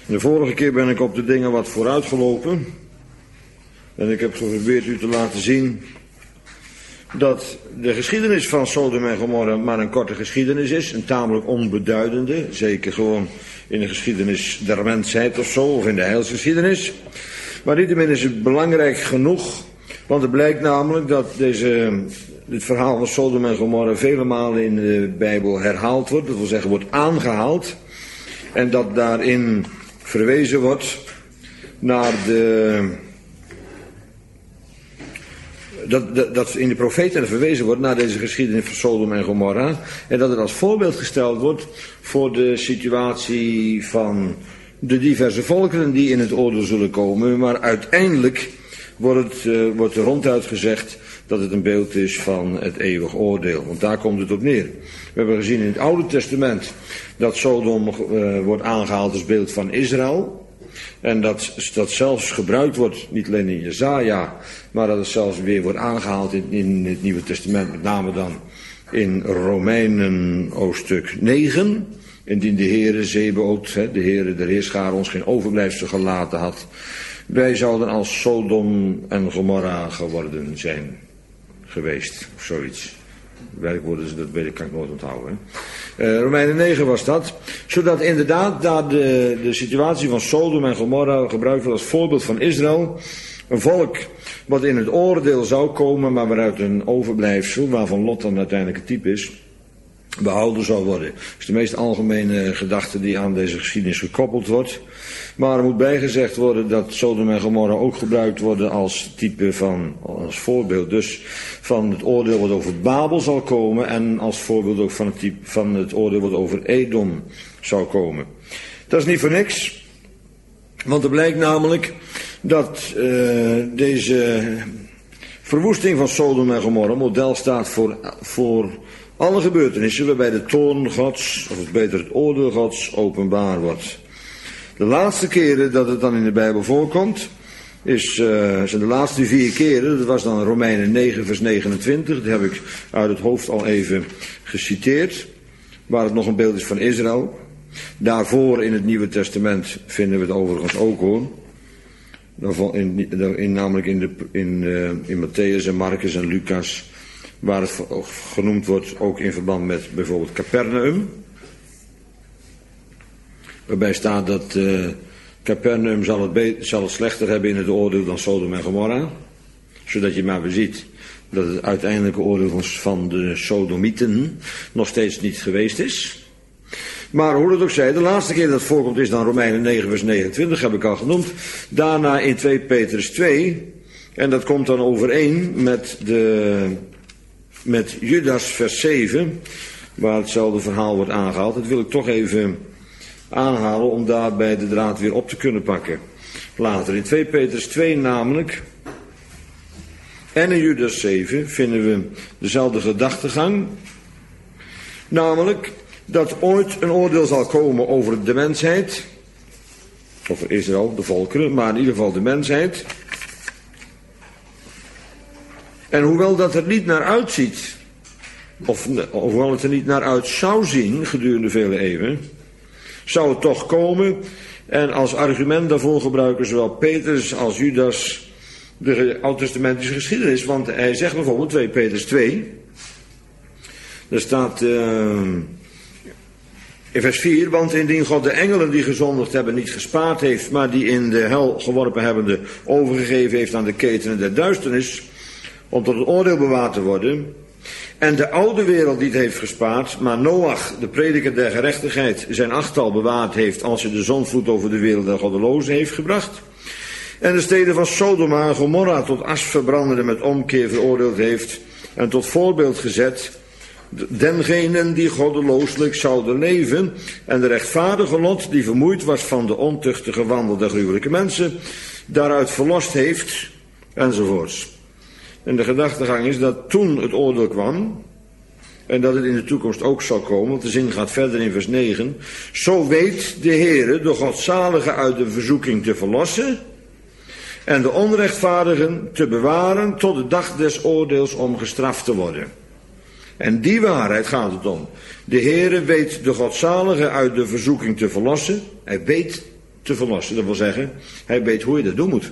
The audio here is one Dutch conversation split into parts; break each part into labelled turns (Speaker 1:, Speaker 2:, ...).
Speaker 1: De vorige keer ben ik op de dingen wat vooruitgelopen. En ik heb geprobeerd u te laten zien dat de geschiedenis van Sodom en Gomorra maar een korte geschiedenis is. Een tamelijk onbeduidende. Zeker gewoon in de geschiedenis der mensheid of zo. Of in de heilsgeschiedenis. Maar niettemin is het belangrijk genoeg. Want het blijkt namelijk dat dit verhaal van Sodom en Gomorra vele malen in de Bijbel herhaald wordt. Dat wil zeggen wordt aangehaald. En dat daarin verwezen wordt naar dat in de profeten verwezen wordt naar deze geschiedenis van Sodom en Gomorra. En dat het als voorbeeld gesteld wordt voor de situatie van de diverse volkeren die in het oordeel zullen komen. Maar uiteindelijk wordt er ronduit gezegd dat het een beeld is van het eeuwig oordeel. Want daar komt het op neer. We hebben gezien in het Oude Testament dat Sodom wordt aangehaald als beeld van Israël. En dat zelfs gebruikt wordt, niet alleen in Jesaja, maar dat het zelfs weer wordt aangehaald in het Nieuwe Testament. Met name dan in Romeinen hoofdstuk 9. Indien de Heere Zebaoth, de Heere der Heerscharen, ons geen overblijfsel gelaten had. Wij zouden als Sodom en Gomorra geworden zijn geweest, of zoiets. Werkwoorden, dat weet ik, kan ik nooit onthouden. Romeinen 9 was dat. Zodat inderdaad daar de situatie van Sodom en Gomorra gebruikt wordt als voorbeeld van Israël. Een volk wat in het oordeel zou komen, maar waaruit een overblijfsel, waarvan Lot dan uiteindelijk het type is, behouden zou worden. Dat is de meest algemene gedachte die aan deze geschiedenis gekoppeld wordt. Maar er moet bijgezegd worden dat Sodom en Gomorra ook gebruikt worden als type als voorbeeld dus van het oordeel wat over Babel zal komen en als voorbeeld ook van het oordeel wat over Edom zou komen. Dat is niet voor niks, want er blijkt namelijk dat deze verwoesting van Sodom en Gomorra model staat voor alle gebeurtenissen waarbij de toorn Gods, of beter het oordeel Gods, openbaar wordt. De laatste keren dat het dan in de Bijbel voorkomt, zijn de laatste 4 keren. Dat was dan Romeinen 9 vers 29. Dat heb ik uit het hoofd al even geciteerd. Waar het nog een beeld is van Israël. Daarvoor in het Nieuwe Testament vinden we het overigens ook hoor. Namelijk in Matthäus en Marcus en Lucas. Waar het genoemd wordt ook in verband met bijvoorbeeld Capernaum. Waarbij staat dat Capernaum zal het slechter hebben in het oordeel dan Sodom en Gomorra. Zodat je maar weer ziet dat het uiteindelijke oordeel van de Sodomieten nog steeds niet geweest is. Maar hoe het ook zij, de laatste keer dat het voorkomt is dan Romeinen 9 vers 29, heb ik al genoemd. Daarna in 2 Petrus 2. En dat komt dan overeen met Judas vers 7, waar hetzelfde verhaal wordt aangehaald. Dat wil ik toch even aanhalen om daarbij de draad weer op te kunnen pakken. Later in 2 Petrus 2 namelijk en in Judas 7 vinden we dezelfde gedachtegang. Namelijk dat ooit een oordeel zal komen over de mensheid. Over Israël, de volkeren, maar in ieder geval de mensheid. En hoewel dat er niet naar uitziet, of hoewel het er niet naar uit zou zien gedurende vele eeuwen, zou het toch komen. En als argument daarvoor gebruiken zowel Petrus als Judas de oud-testamentische geschiedenis. Want hij zegt bijvoorbeeld 2 Petrus 2. Daar staat in vers 4. Want indien God de engelen die gezondigd hebben niet gespaard heeft, maar die in de hel geworpen hebbende overgegeven heeft aan de ketenen der duisternis, om tot het oordeel bewaard te worden. En de oude wereld niet heeft gespaard, maar Noach, de prediker der gerechtigheid, zijn 8-tal bewaard heeft als hij de zondvloed over de wereld der goddelozen heeft gebracht. En de steden van Sodoma en Gomorra tot as verbrandende met omkeer veroordeeld heeft en tot voorbeeld gezet dengenen die goddelooselijk zouden leven en de rechtvaardige Lot die vermoeid was van de ontuchtige wandel der gruwelijke mensen, daaruit verlost heeft, enzovoorts. En de gedachtegang is dat toen het oordeel kwam, en dat het in de toekomst ook zal komen, want de zin gaat verder in vers 9. Zo weet de Heere de godzalige uit de verzoeking te verlossen en de onrechtvaardigen te bewaren tot de dag des oordeels om gestraft te worden. En die waarheid gaat het om. De Heere weet de godzalige uit de verzoeking te verlossen. Hij weet te verlossen. Dat wil zeggen, hij weet hoe je dat doen moet.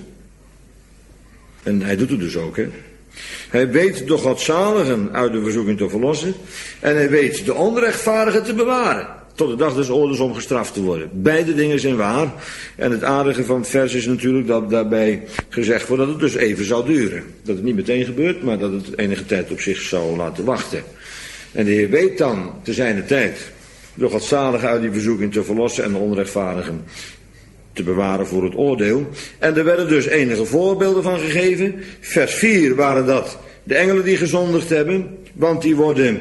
Speaker 1: En hij doet het dus ook, hè. Hij weet de godzaligen uit de verzoeking te verlossen. En hij weet de onrechtvaardigen te bewaren. Tot de dag des oordeels om gestraft te worden. Beide dingen zijn waar. En het aardige van het vers is natuurlijk dat daarbij gezegd wordt dat het dus even zou duren. Dat het niet meteen gebeurt, maar dat het enige tijd op zich zou laten wachten. En de Heer weet dan te zijner tijd de godzaligen uit die verzoeking te verlossen en de onrechtvaardigen te bewaren voor het oordeel. En er werden dus enige voorbeelden van gegeven. Vers 4 waren dat de engelen die gezondigd hebben, want die worden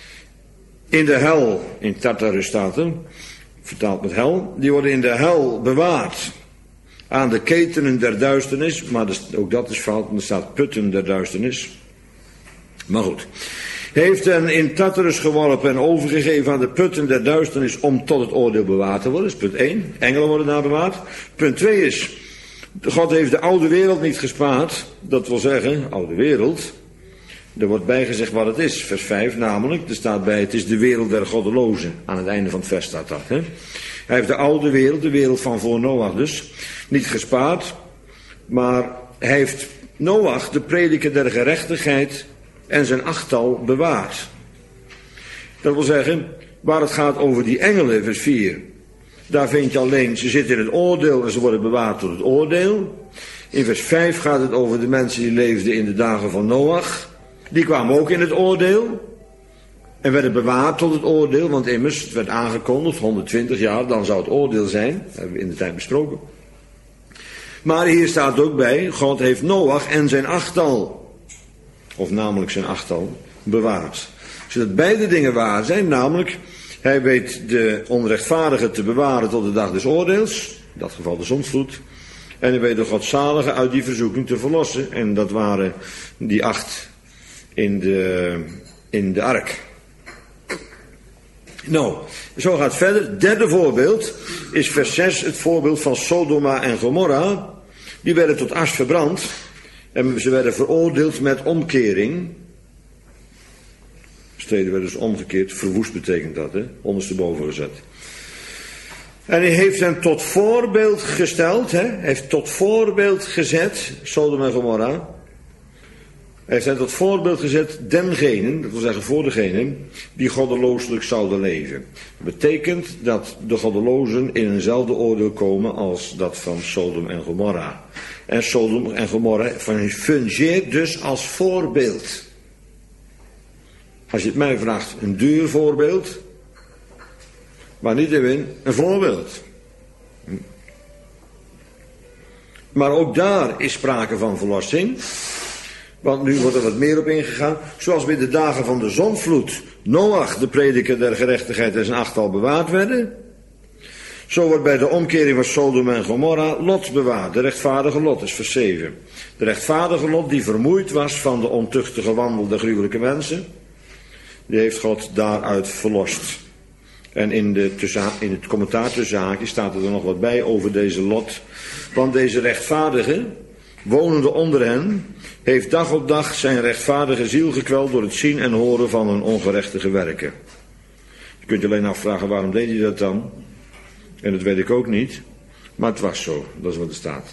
Speaker 1: in de hel, in Tartarus staat er, vertaald met hel, die worden in de hel bewaard aan de ketenen der duisternis, maar ook dat is fout, want er staat putten der duisternis. Maar goed. Heeft hen in Tartarus geworpen en overgegeven aan de putten der duisternis om tot het oordeel bewaard te worden. Dat is punt 1. Engelen worden daar bewaard. Punt 2 is, God heeft de oude wereld niet gespaard. Dat wil zeggen, oude wereld. Er wordt bijgezegd wat het is. Vers 5 namelijk, er staat bij, het is de wereld der goddelozen. Aan het einde van het vers staat dat. Hè? Hij heeft de oude wereld, de wereld van voor Noach dus, niet gespaard. Maar hij heeft Noach, de prediker der gerechtigheid, en zijn achttal bewaard. Dat wil zeggen, waar het gaat over die engelen, vers 4. Daar vind je alleen, ze zitten in het oordeel en ze worden bewaard tot het oordeel. In vers 5 gaat het over de mensen die leefden in de dagen van Noach. Die kwamen ook in het oordeel. En werden bewaard tot het oordeel, want immers, het werd aangekondigd, 120 jaar, dan zou het oordeel zijn. Dat hebben we in de tijd besproken. Maar hier staat ook bij, God heeft Noach en zijn achttal, of namelijk zijn achttal, bewaard. Zodat beide dingen waar zijn, namelijk, hij weet de onrechtvaardigen te bewaren tot de dag des oordeels, in dat geval de zondvloed, en hij weet de godzaligen uit die verzoeking te verlossen, en dat waren die 8 in de ark. Nou, zo gaat het verder. Het derde voorbeeld is vers 6, het voorbeeld van Sodoma en Gomorra. Die werden tot as verbrand. En ze werden veroordeeld met omkering. Steden werden dus omgekeerd. Verwoest betekent dat, hè? Ondersteboven gezet. En hij heeft hen tot voorbeeld gesteld, hè? Hij heeft tot voorbeeld gezet, Sodom en Gomorra. Hij heeft hen tot voorbeeld gezet, dengenen, dat wil zeggen voor degenen, die goddelooselijk zouden leven. Dat betekent dat de goddelozen in eenzelfde oordeel komen als dat van Sodom en Gomorra. En Sodom en Gomorra fungeert dus als voorbeeld. Als je het mij vraagt, een duur voorbeeld, maar niettemin een voorbeeld. Maar ook daar is sprake van verlossing. Want nu wordt er wat meer op ingegaan. Zoals bij de dagen van de zondvloed Noach, de prediker der gerechtigheid, en zijn achttal bewaard werden. Zo wordt bij de omkering van Sodom en Gomorra Lot bewaard. De rechtvaardige Lot is vers 7. De rechtvaardige Lot die vermoeid was van de ontuchtige wandel der gruwelijke mensen. Die heeft God daaruit verlost. En in het commentaar tussen haakjes staat er nog wat bij over deze Lot. Want deze rechtvaardige, wonende onder hen, heeft dag op dag zijn rechtvaardige ziel gekweld door het zien en horen van hun ongerechtige werken. Je kunt je alleen afvragen, waarom deed hij dat dan? En dat weet ik ook niet. Maar het was zo, dat is wat er staat.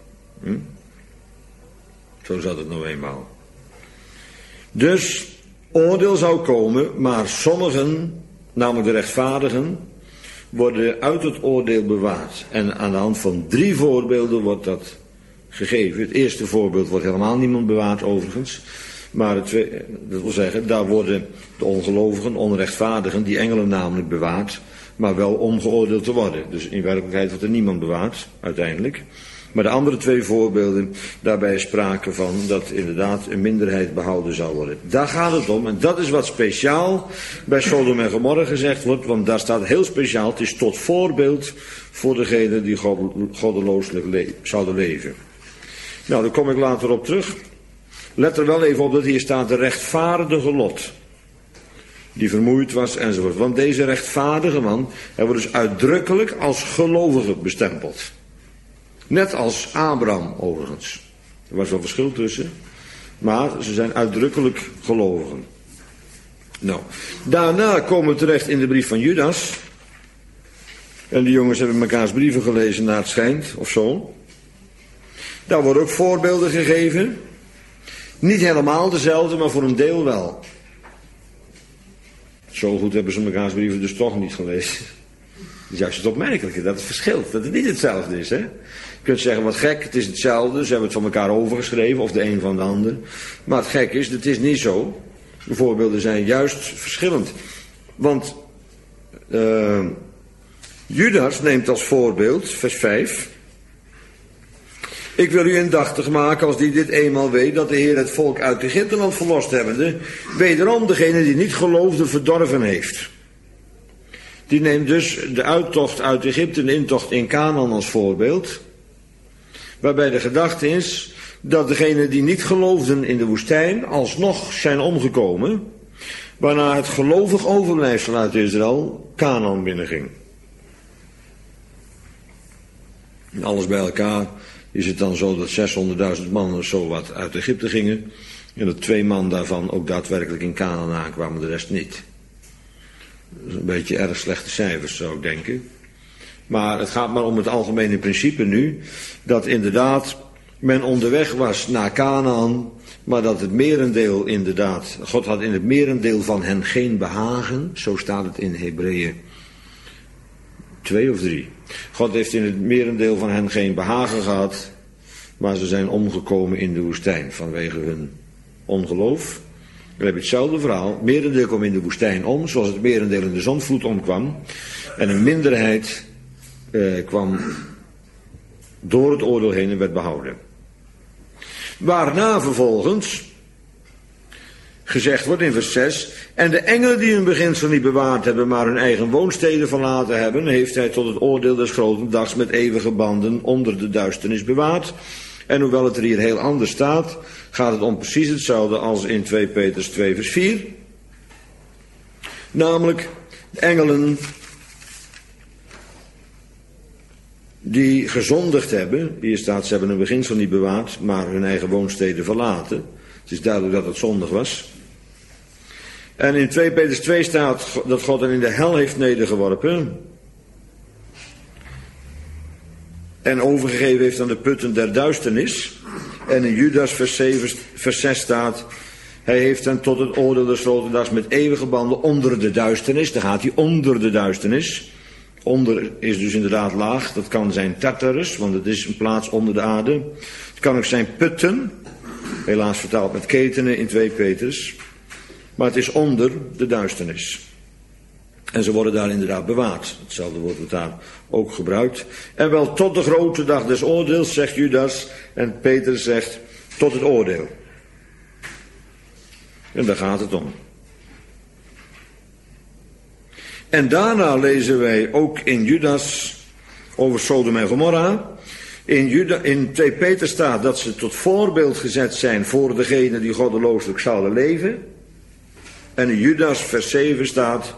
Speaker 1: Zo zat het nou eenmaal. Dus oordeel zou komen, maar sommigen, namelijk de rechtvaardigen, worden uit het oordeel bewaard. En aan de hand van 3 voorbeelden wordt dat gegeven. Het eerste voorbeeld wordt helemaal niemand bewaard overigens. Maar het tweede, dat wil zeggen, daar worden de ongelovigen, onrechtvaardigen, die engelen namelijk bewaard, maar wel om geoordeeld te worden. Dus in werkelijkheid wordt er niemand bewaard, uiteindelijk. Maar de andere 2 voorbeelden, daarbij is sprake van dat inderdaad een minderheid behouden zou worden. Daar gaat het om, en dat is wat speciaal bij Sodom en Gomorra gezegd wordt, want daar staat heel speciaal, het is tot voorbeeld voor degenen die goddelooselijk zouden leven. Nou, daar kom ik later op terug. Let er wel even op dat hier staat de rechtvaardige Lot, die vermoeid was enzovoort. Want deze rechtvaardige man, hij wordt dus uitdrukkelijk als gelovige bestempeld. Net als Abraham overigens. Er was wel verschil tussen, maar ze zijn uitdrukkelijk gelovigen. Nou, daarna komen we terecht in de brief van Judas. En die jongens hebben mekaars brieven gelezen naar het schijnt, of zo. Daar worden ook voorbeelden gegeven. Niet helemaal dezelfde, maar voor een deel wel. Zo goed hebben ze mekaars brieven dus toch niet gelezen. Dat is juist het opmerkelijke, dat het verschilt, dat het niet hetzelfde is. Hè? Je kunt zeggen, wat gek, het is hetzelfde, ze hebben het van elkaar overgeschreven, of de een van de ander. Maar het gek is, het is niet zo. De voorbeelden zijn juist verschillend. Want Judas neemt als voorbeeld, vers 5... Ik wil u indachtig maken, als die dit eenmaal weet, dat de Heer het volk uit Egypteland verlost hebbende, wederom degene die niet geloofde verdorven heeft. Die neemt dus de uittocht uit Egypte en de intocht in Canaan als voorbeeld, waarbij de gedachte is dat degenen die niet geloofden in de woestijn alsnog zijn omgekomen, waarna het gelovig overblijfsel uit Israël Canaan binnenging. En alles bij elkaar is het dan zo dat 600.000 mannen zo wat uit Egypte gingen en dat 2 man daarvan ook daadwerkelijk in Canaan aankwamen, de rest niet. Dat is een beetje erg slechte cijfers, zou ik denken. Maar het gaat maar om het algemene principe nu, dat inderdaad men onderweg was naar Canaan, maar dat het merendeel inderdaad, God had in het merendeel van hen geen behagen, zo staat het in Hebreeën 2 of 3. God heeft in het merendeel van hen geen behagen gehad, maar ze zijn omgekomen in de woestijn vanwege hun ongeloof. Dan heb je hetzelfde verhaal. Het merendeel kwam in de woestijn om, zoals het merendeel in de zondvloed omkwam. En een minderheid kwam door het oordeel heen en werd behouden. Waarna vervolgens gezegd wordt in vers 6... En de engelen die hun beginsel niet bewaard hebben, maar hun eigen woonsteden verlaten hebben, heeft hij tot het oordeel des groten dags met eeuwige banden onder de duisternis bewaard. En hoewel het er hier heel anders staat, gaat het om precies hetzelfde als in 2 Petrus 2 vers 4. Namelijk, de engelen die gezondigd hebben, hier staat ze hebben hun beginsel niet bewaard, maar hun eigen woonsteden verlaten. Het is duidelijk dat het zondig was. En in 2 Petrus 2 staat dat God hen in de hel heeft nedergeworpen. En overgegeven heeft aan de putten der duisternis. En in Judas vers 6 staat, hij heeft hen tot het oordeel des groten dags met eeuwige banden onder de duisternis. Dan gaat hij onder de duisternis. Onder is dus inderdaad laag. Dat kan zijn Tartarus, want het is een plaats onder de aarde. Het kan ook zijn putten. Helaas vertaald met ketenen in 2 Petrus. Maar het is onder de duisternis. En ze worden daar inderdaad bewaard. Hetzelfde woord wordt daar ook gebruikt. En wel tot de grote dag des oordeels, zegt Judas. En Petrus zegt tot het oordeel. En daar gaat het om. En daarna lezen wij ook in Judas over Sodom en Gomorra. In 2 Petrus staat dat ze tot voorbeeld gezet zijn voor degenen die goddelooselijk zouden leven. En in Judas vers 7 staat,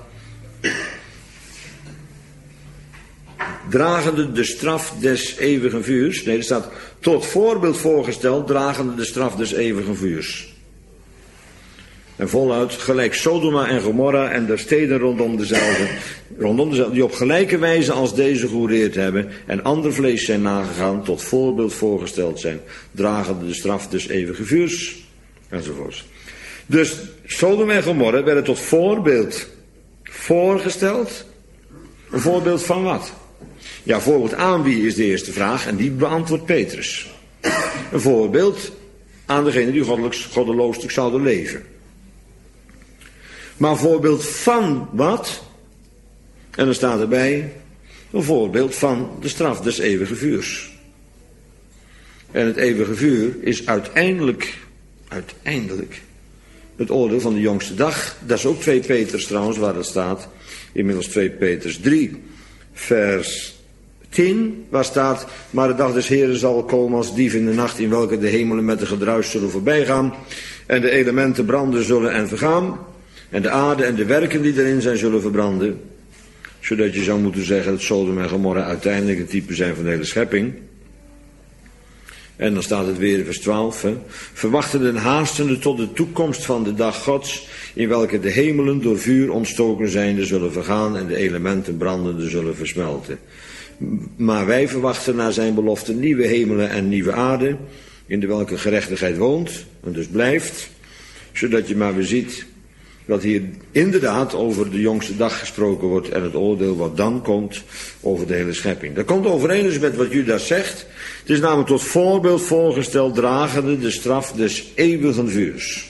Speaker 1: dragende de straf des eeuwigen vuurs. Nee, er staat tot voorbeeld voorgesteld, dragende de straf des eeuwigen vuurs. En voluit, gelijk Sodoma en Gomorra en de steden rondom dezelfde, die op gelijke wijze als deze gehoereerd hebben en ander vlees zijn nagegaan, tot voorbeeld voorgesteld zijn, dragende de straf des eeuwigen vuurs, enzovoorts. Dus Sodom en Gomorra werden tot voorbeeld voorgesteld. Een voorbeeld van wat? Ja, voorbeeld aan wie is de eerste vraag en die beantwoordt Petrus. Een voorbeeld aan degene die goddelooselijk zouden leven. Maar een voorbeeld van wat? En dan staat erbij een voorbeeld van de straf des eeuwige vuurs. En het eeuwige vuur is uiteindelijk het oordeel van de jongste dag. Dat is ook 2 Petrus trouwens, waar dat staat. Inmiddels 2 Petrus 3, vers 10, waar staat, maar de dag des Heren zal komen als dief in de nacht, in welke de hemelen met een gedruis zullen voorbijgaan, en de elementen branden zullen en vergaan, en de aarde en de werken die erin zijn zullen verbranden. Zodat je zou moeten zeggen dat Sodom en Gomorra uiteindelijk een type zijn van de hele schepping. En dan staat het weer in vers 12. Verwachten en haastende tot de toekomst van de dag Gods, in welke de hemelen door vuur ontstoken zijnde zullen vergaan en de elementen brandende zullen versmelten. Maar wij verwachten naar zijn belofte nieuwe hemelen en nieuwe aarde, in de welke gerechtigheid woont en dus blijft, zodat je maar weer ziet dat hier inderdaad over de jongste dag gesproken wordt en het oordeel wat dan komt over de hele schepping. Dat komt overeen dus met wat Judas zegt. Het is namelijk tot voorbeeld voorgesteld dragende de straf des eeuwigen vuurs.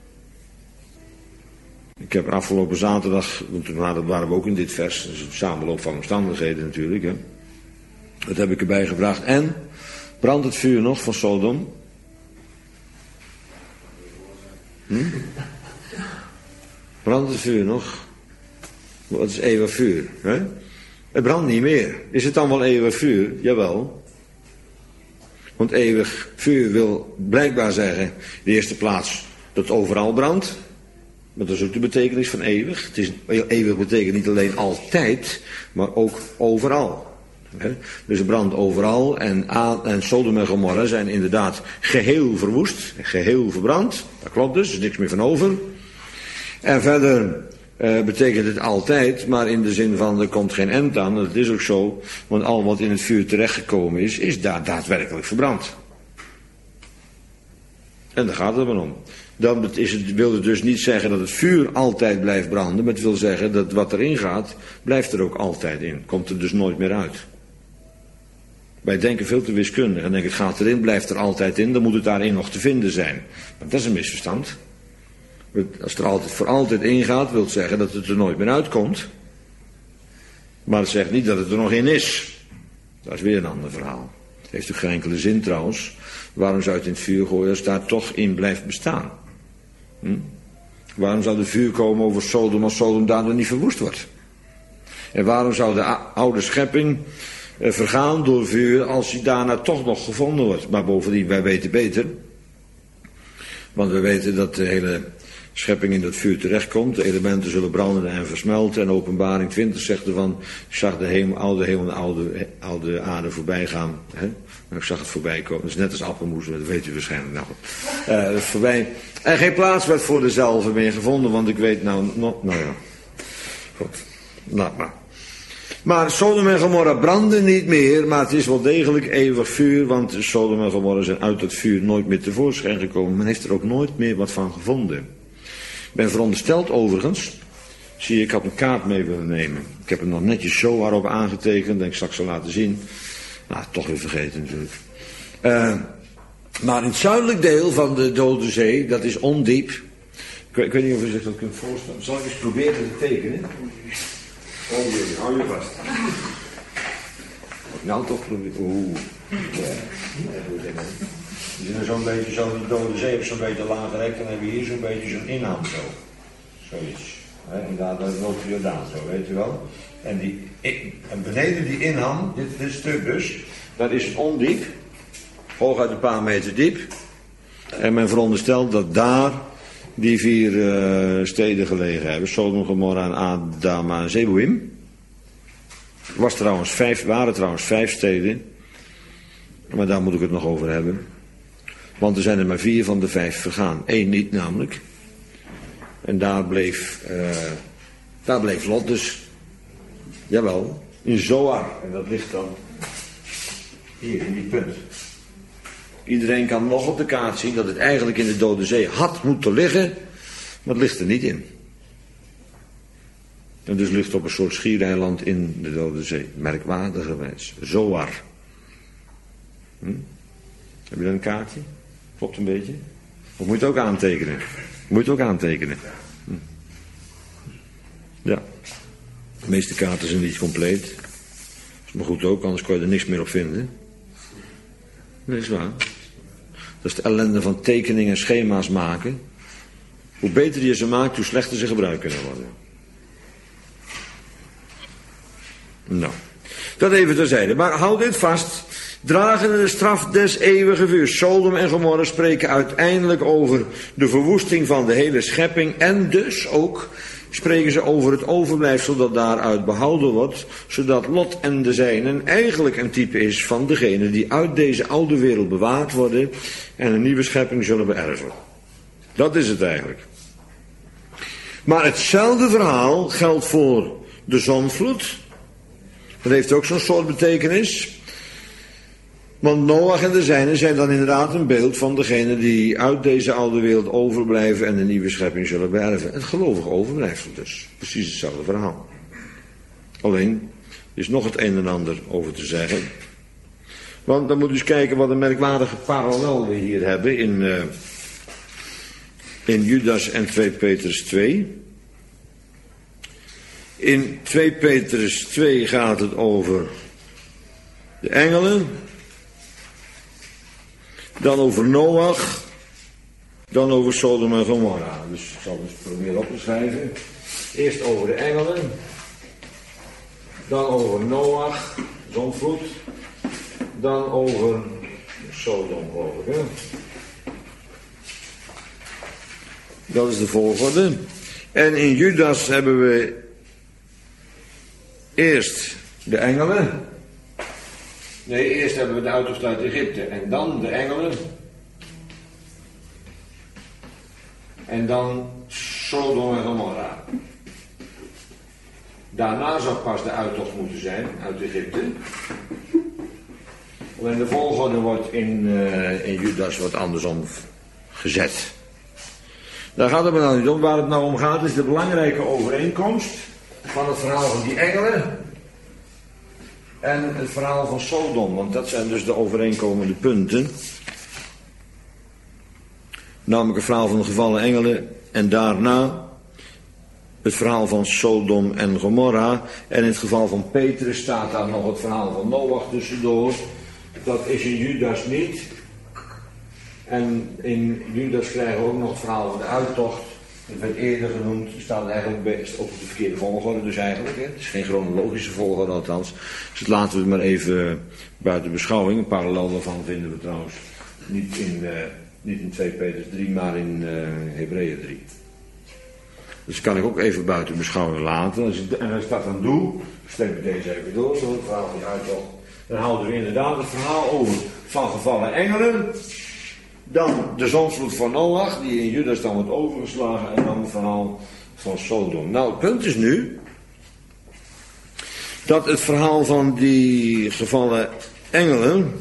Speaker 1: Ik heb afgelopen zaterdag, want toen waren we ook in dit vers, dat is een samenloop van omstandigheden natuurlijk. Hè. Dat heb ik erbij gevraagd. En brandt het vuur nog van Sodom? Brandt het vuur nog? Wat is eeuwig vuur? Hè? Het brandt niet meer. Is het dan wel eeuwig vuur? Jawel. Want eeuwig vuur wil blijkbaar zeggen, in de eerste plaats, dat het overal brandt. Maar dat is ook de betekenis van eeuwig. Eeuwig betekent niet alleen altijd, maar ook overal. Dus het brandt overal en Sodom en Gomorra zijn inderdaad geheel verwoest, geheel verbrand. Dat klopt dus, er is niks meer van over. En verder betekent het altijd, maar in de zin van er komt geen end aan. Dat is ook zo, want al wat in het vuur terechtgekomen is daar daadwerkelijk verbrand. En daar gaat het maar om. Dan wil het dus niet zeggen dat het vuur altijd blijft branden, maar het wil zeggen dat wat erin gaat, blijft er ook altijd in. Komt er dus nooit meer uit. Wij denken veel te wiskundig en denken het gaat erin, blijft er altijd in, dan moet het daarin nog te vinden zijn. Maar dat is een misverstand. Als het er altijd voor altijd ingaat, wil het zeggen dat het er nooit meer uitkomt. Maar het zegt niet dat het er nog in is. Dat is weer een ander verhaal. Het heeft ook geen enkele zin trouwens. Waarom zou je het in het vuur gooien als het daar toch in blijft bestaan? Waarom zou er vuur komen over Sodom als Sodom daardoor niet verwoest wordt? En waarom zou de oude schepping vergaan door vuur als die daarna toch nog gevonden wordt? Maar bovendien, wij weten beter. Want we weten dat de hele schepping in dat vuur terechtkomt. De elementen zullen branden en versmelten. En Openbaring 20 zegt ervan, ik zag de oude hemel en oude aarde voorbij gaan. Hè? En ik zag het voorbij komen. Dat is net als appelmoes, dat weet u waarschijnlijk. Nou, voorbij. En geen plaats werd voor dezelfde meer gevonden, want ik weet nou ja. Goed, laat maar. Maar Sodom en Gomorra branden niet meer, maar het is wel degelijk eeuwig vuur, want Sodom en Gomorra zijn uit het vuur nooit meer tevoorschijn gekomen. Men heeft er ook nooit meer wat van gevonden. Ik ben verondersteld overigens, zie je, ik had een kaart mee willen nemen. Ik heb hem nog netjes zo erop aangetekend, denk ik straks zal laten zien. Nou, toch weer vergeten natuurlijk. Maar in het zuidelijk deel van de Dode Zee, dat is ondiep. Ik weet niet of u zich dat kunt voorstellen. Zal ik eens proberen te tekenen? Hou je vast. Nou toch proberen. Oeh. Die zijn zo'n beetje zo, de Dode Zee heeft zo'n beetje laag rek, dan hebben we hier zo'n beetje zo'n inham zo. Zoiets. En daar loopt de Jordaan zo, weet u wel. En beneden die inham, dit stuk dus, dat is het ondiep. Hooguit een paar meter diep. En men veronderstelt dat daar die 4 steden gelegen hebben. Sodom, Gomorra en Adama en Zeboim. Waren trouwens 5 steden. Maar daar moet ik het nog over hebben. Want er zijn er maar 4 van de 5 vergaan. 1 niet namelijk. En daar bleef Lot dus. Jawel, in Zoar. En dat ligt dan hier in die punt. Iedereen kan nog op de kaart zien dat het eigenlijk in de Dode Zee had moeten liggen. Maar het ligt er niet in. En dus ligt op een soort schiereiland in de Dode Zee. Merkwaardigerwijs. Zoar. Heb je dan een kaartje? Klopt een beetje? Of moet je het ook aantekenen? Moet je het ook aantekenen? Ja. De meeste kaarten zijn niet compleet. Dat is maar goed ook, anders kon je er niks meer op vinden. Dat is waar. Dat is de ellende van tekeningen en schema's maken. Hoe beter je ze maakt, hoe slechter ze gebruikt kunnen worden. Nou, dat even terzijde. Maar houd dit vast. Dragen de straf des eeuwige vuurs. Sodom en Gomorra spreken uiteindelijk over de verwoesting van de hele schepping. En dus ook spreken ze over het overblijfsel dat daaruit behouden wordt, zodat Lot en de zijnen eigenlijk een type is van degene die uit deze oude wereld bewaard worden en een nieuwe schepping zullen beërven. Dat is het eigenlijk. Maar hetzelfde verhaal geldt voor de zondvloed. Dat heeft ook zo'n soort betekenis. Want Noach en de zijnen zijn dan inderdaad een beeld van degene die uit deze oude wereld overblijven en de nieuwe schepping zullen beërven. Het gelovige overblijfsel dus. Precies hetzelfde verhaal. Alleen is nog het een en ander over te zeggen. Want dan moet je eens kijken wat een merkwaardige parallel we hier hebben in Judas en 2 Petrus 2. In 2 Petrus 2 gaat het over de engelen, dan over Noach, dan over Sodom en Gomorra. Dus ik zal het proberen op te schrijven. Eerst over de engelen, dan over Noach, zondvloed, dan over Sodom, geloof ik. Hè? Dat is de volgorde. En in Judas hebben we eerst de engelen. Nee, eerst hebben we de uittocht uit Egypte en dan de engelen. En dan Sodom en Gomorra. Daarna zou pas de uittocht moeten zijn uit Egypte. Alleen de volgorde wordt in Judas wat andersom gezet. Daar gaat het me nou niet om. Waar het nou om gaat is de belangrijke overeenkomst van het verhaal van die engelen en het verhaal van Sodom. Want dat zijn dus de overeenkomende punten. Namelijk het verhaal van de gevallen engelen en daarna het verhaal van Sodom en Gomorra. En in het geval van Petrus staat daar nog het verhaal van Noach tussendoor. Dat is in Judas niet. En in Judas krijgen we ook nog het verhaal van de uittocht. Dat werd eerder genoemd. Het staat eigenlijk best op de verkeerde volgorde dus eigenlijk. Hè. Het is geen chronologische volgorde althans. Dus dat laten we het maar even buiten beschouwing. Een parallel daarvan vinden we trouwens niet in 2 Petrus 3, maar in Hebreeën 3. Dus kan ik ook even buiten beschouwing laten. En als ik dat dan doe, streep ik deze even door. Het verhaal van de uittocht. Dan houden we inderdaad het verhaal over van gevallen engelen. Dan de zondvloed van Noach, die in Judas dan wordt overgeslagen. En dan het verhaal van Sodom. Nou, het punt is nu dat het verhaal van die gevallen engelen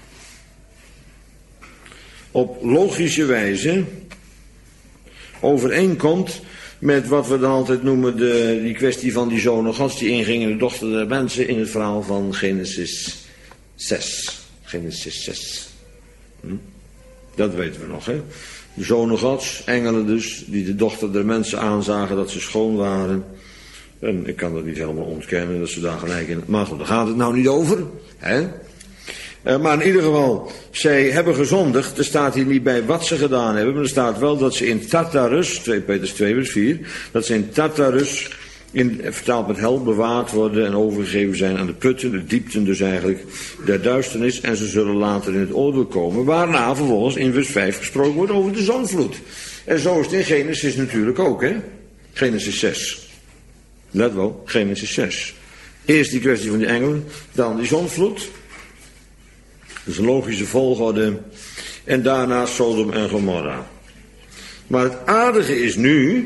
Speaker 1: op logische wijze overeenkomt met wat we dan altijd noemen die kwestie van die zonen Gods die ingingen de dochter der mensen in het verhaal van Genesis 6. Genesis 6. Dat weten we nog, hè. De zonen Gods, engelen dus, die de dochter der mensen aanzagen dat ze schoon waren. En ik kan dat niet helemaal ontkennen, dat ze daar gelijk in. Maar goed, daar gaat het nou niet over, hè. Maar in ieder geval, zij hebben gezondigd. Er staat hier niet bij wat ze gedaan hebben, maar er staat wel dat ze in Tartarus, 2 Petrus 2 vers 4, dat ze in Tartarus, vertaald met hel, bewaard worden en overgegeven zijn aan de putten, de diepten dus eigenlijk, der duisternis. En ze zullen later in het oordeel komen, waarna vervolgens in vers 5 gesproken wordt over de zondvloed. En zo is het in Genesis natuurlijk ook, hè. Genesis 6. Let wel, Genesis 6. Eerst die kwestie van die engelen, dan die zondvloed. Dat is een logische volgorde. En daarna Sodom en Gomorra. Maar het aardige is nu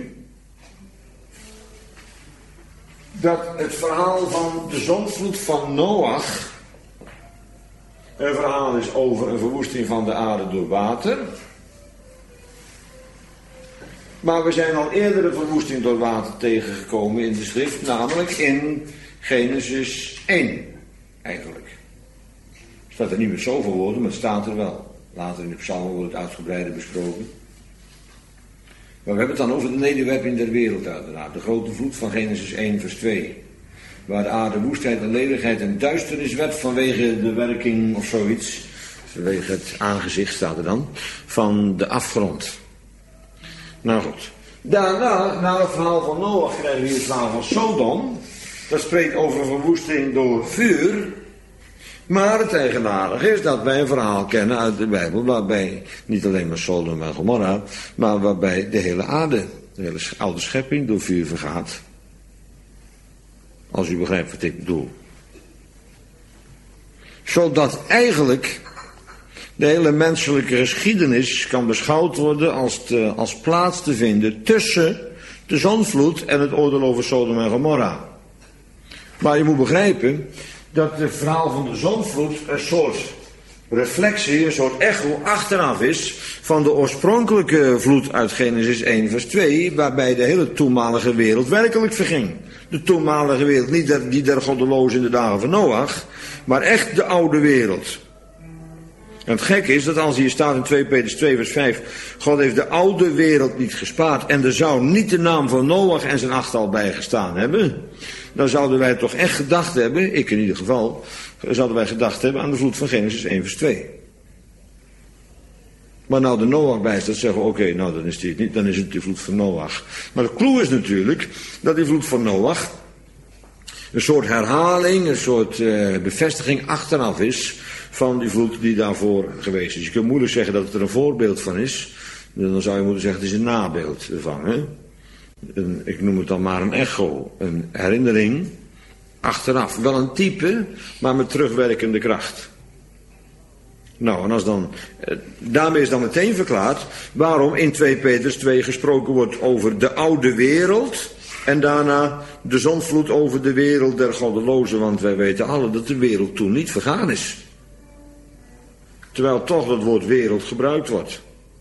Speaker 1: dat het verhaal van de zondvloed van Noach een verhaal is over een verwoesting van de aarde door water. Maar we zijn al eerder een verwoesting door water tegengekomen in de schrift, namelijk in Genesis 1 eigenlijk. Het staat er niet met zoveel woorden, maar het staat er wel. Later in de psalmen wordt het uitgebreider besproken. Maar we hebben het dan over de nederwerping der wereld uiteraard. De grote vloed van Genesis 1 vers 2. Waar de aarde woestheid en ledigheid en duisternis werd vanwege de werking of zoiets. Vanwege het aangezicht staat er dan. Van de afgrond. Nou goed. Daarna, na het verhaal van Noach, krijgen we hier het verhaal van Sodom. Dat spreekt over een verwoesting door vuur. Maar het eigenaardige is dat wij een verhaal kennen uit de Bijbel, waarbij niet alleen maar Sodom en Gomorra, maar waarbij de hele aarde de hele oude schepping door vuur vergaat. Als u begrijpt wat ik bedoel. Zodat eigenlijk de hele menselijke geschiedenis kan beschouwd worden als plaats te vinden tussen de zondvloed en het oordeel over Sodom en Gomorra. Maar je moet begrijpen dat het verhaal van de zondvloed een soort reflectie, een soort echo achteraf is van de oorspronkelijke vloed uit Genesis 1 vers 2, waarbij de hele toenmalige wereld werkelijk verging. De toenmalige wereld, niet die der goddelozen in de dagen van Noach, maar echt de oude wereld. En het gekke is dat als hier staat in 2 Petrus 2 vers 5, God heeft de oude wereld niet gespaard en er zou niet de naam van Noach en zijn achttal bijgestaan hebben, dan zouden wij toch echt gedacht hebben, ik in ieder geval, zouden wij gedacht hebben aan de vloed van Genesis 1 vers 2. Maar nou de Noach bij staat, zeggen we oké, nou dan is die het niet, dan is het de vloed van Noach. Maar de clue is natuurlijk dat die vloed van Noach een soort herhaling, een soort bevestiging achteraf is van die vloed die daarvoor geweest is. Je kunt moeilijk zeggen dat het er een voorbeeld van is. Dan zou je moeten zeggen het is een nabeeld ervan. Hè? Ik noem het dan maar een echo, een herinnering achteraf. Wel een type, maar met terugwerkende kracht. Nou, en als dan, daarmee is dan meteen verklaard waarom in 2 Petrus 2 gesproken wordt over de oude wereld en daarna de zondvloed over de wereld der goddelozen, want wij weten alle dat de wereld toen niet vergaan is. Terwijl toch dat woord wereld gebruikt wordt.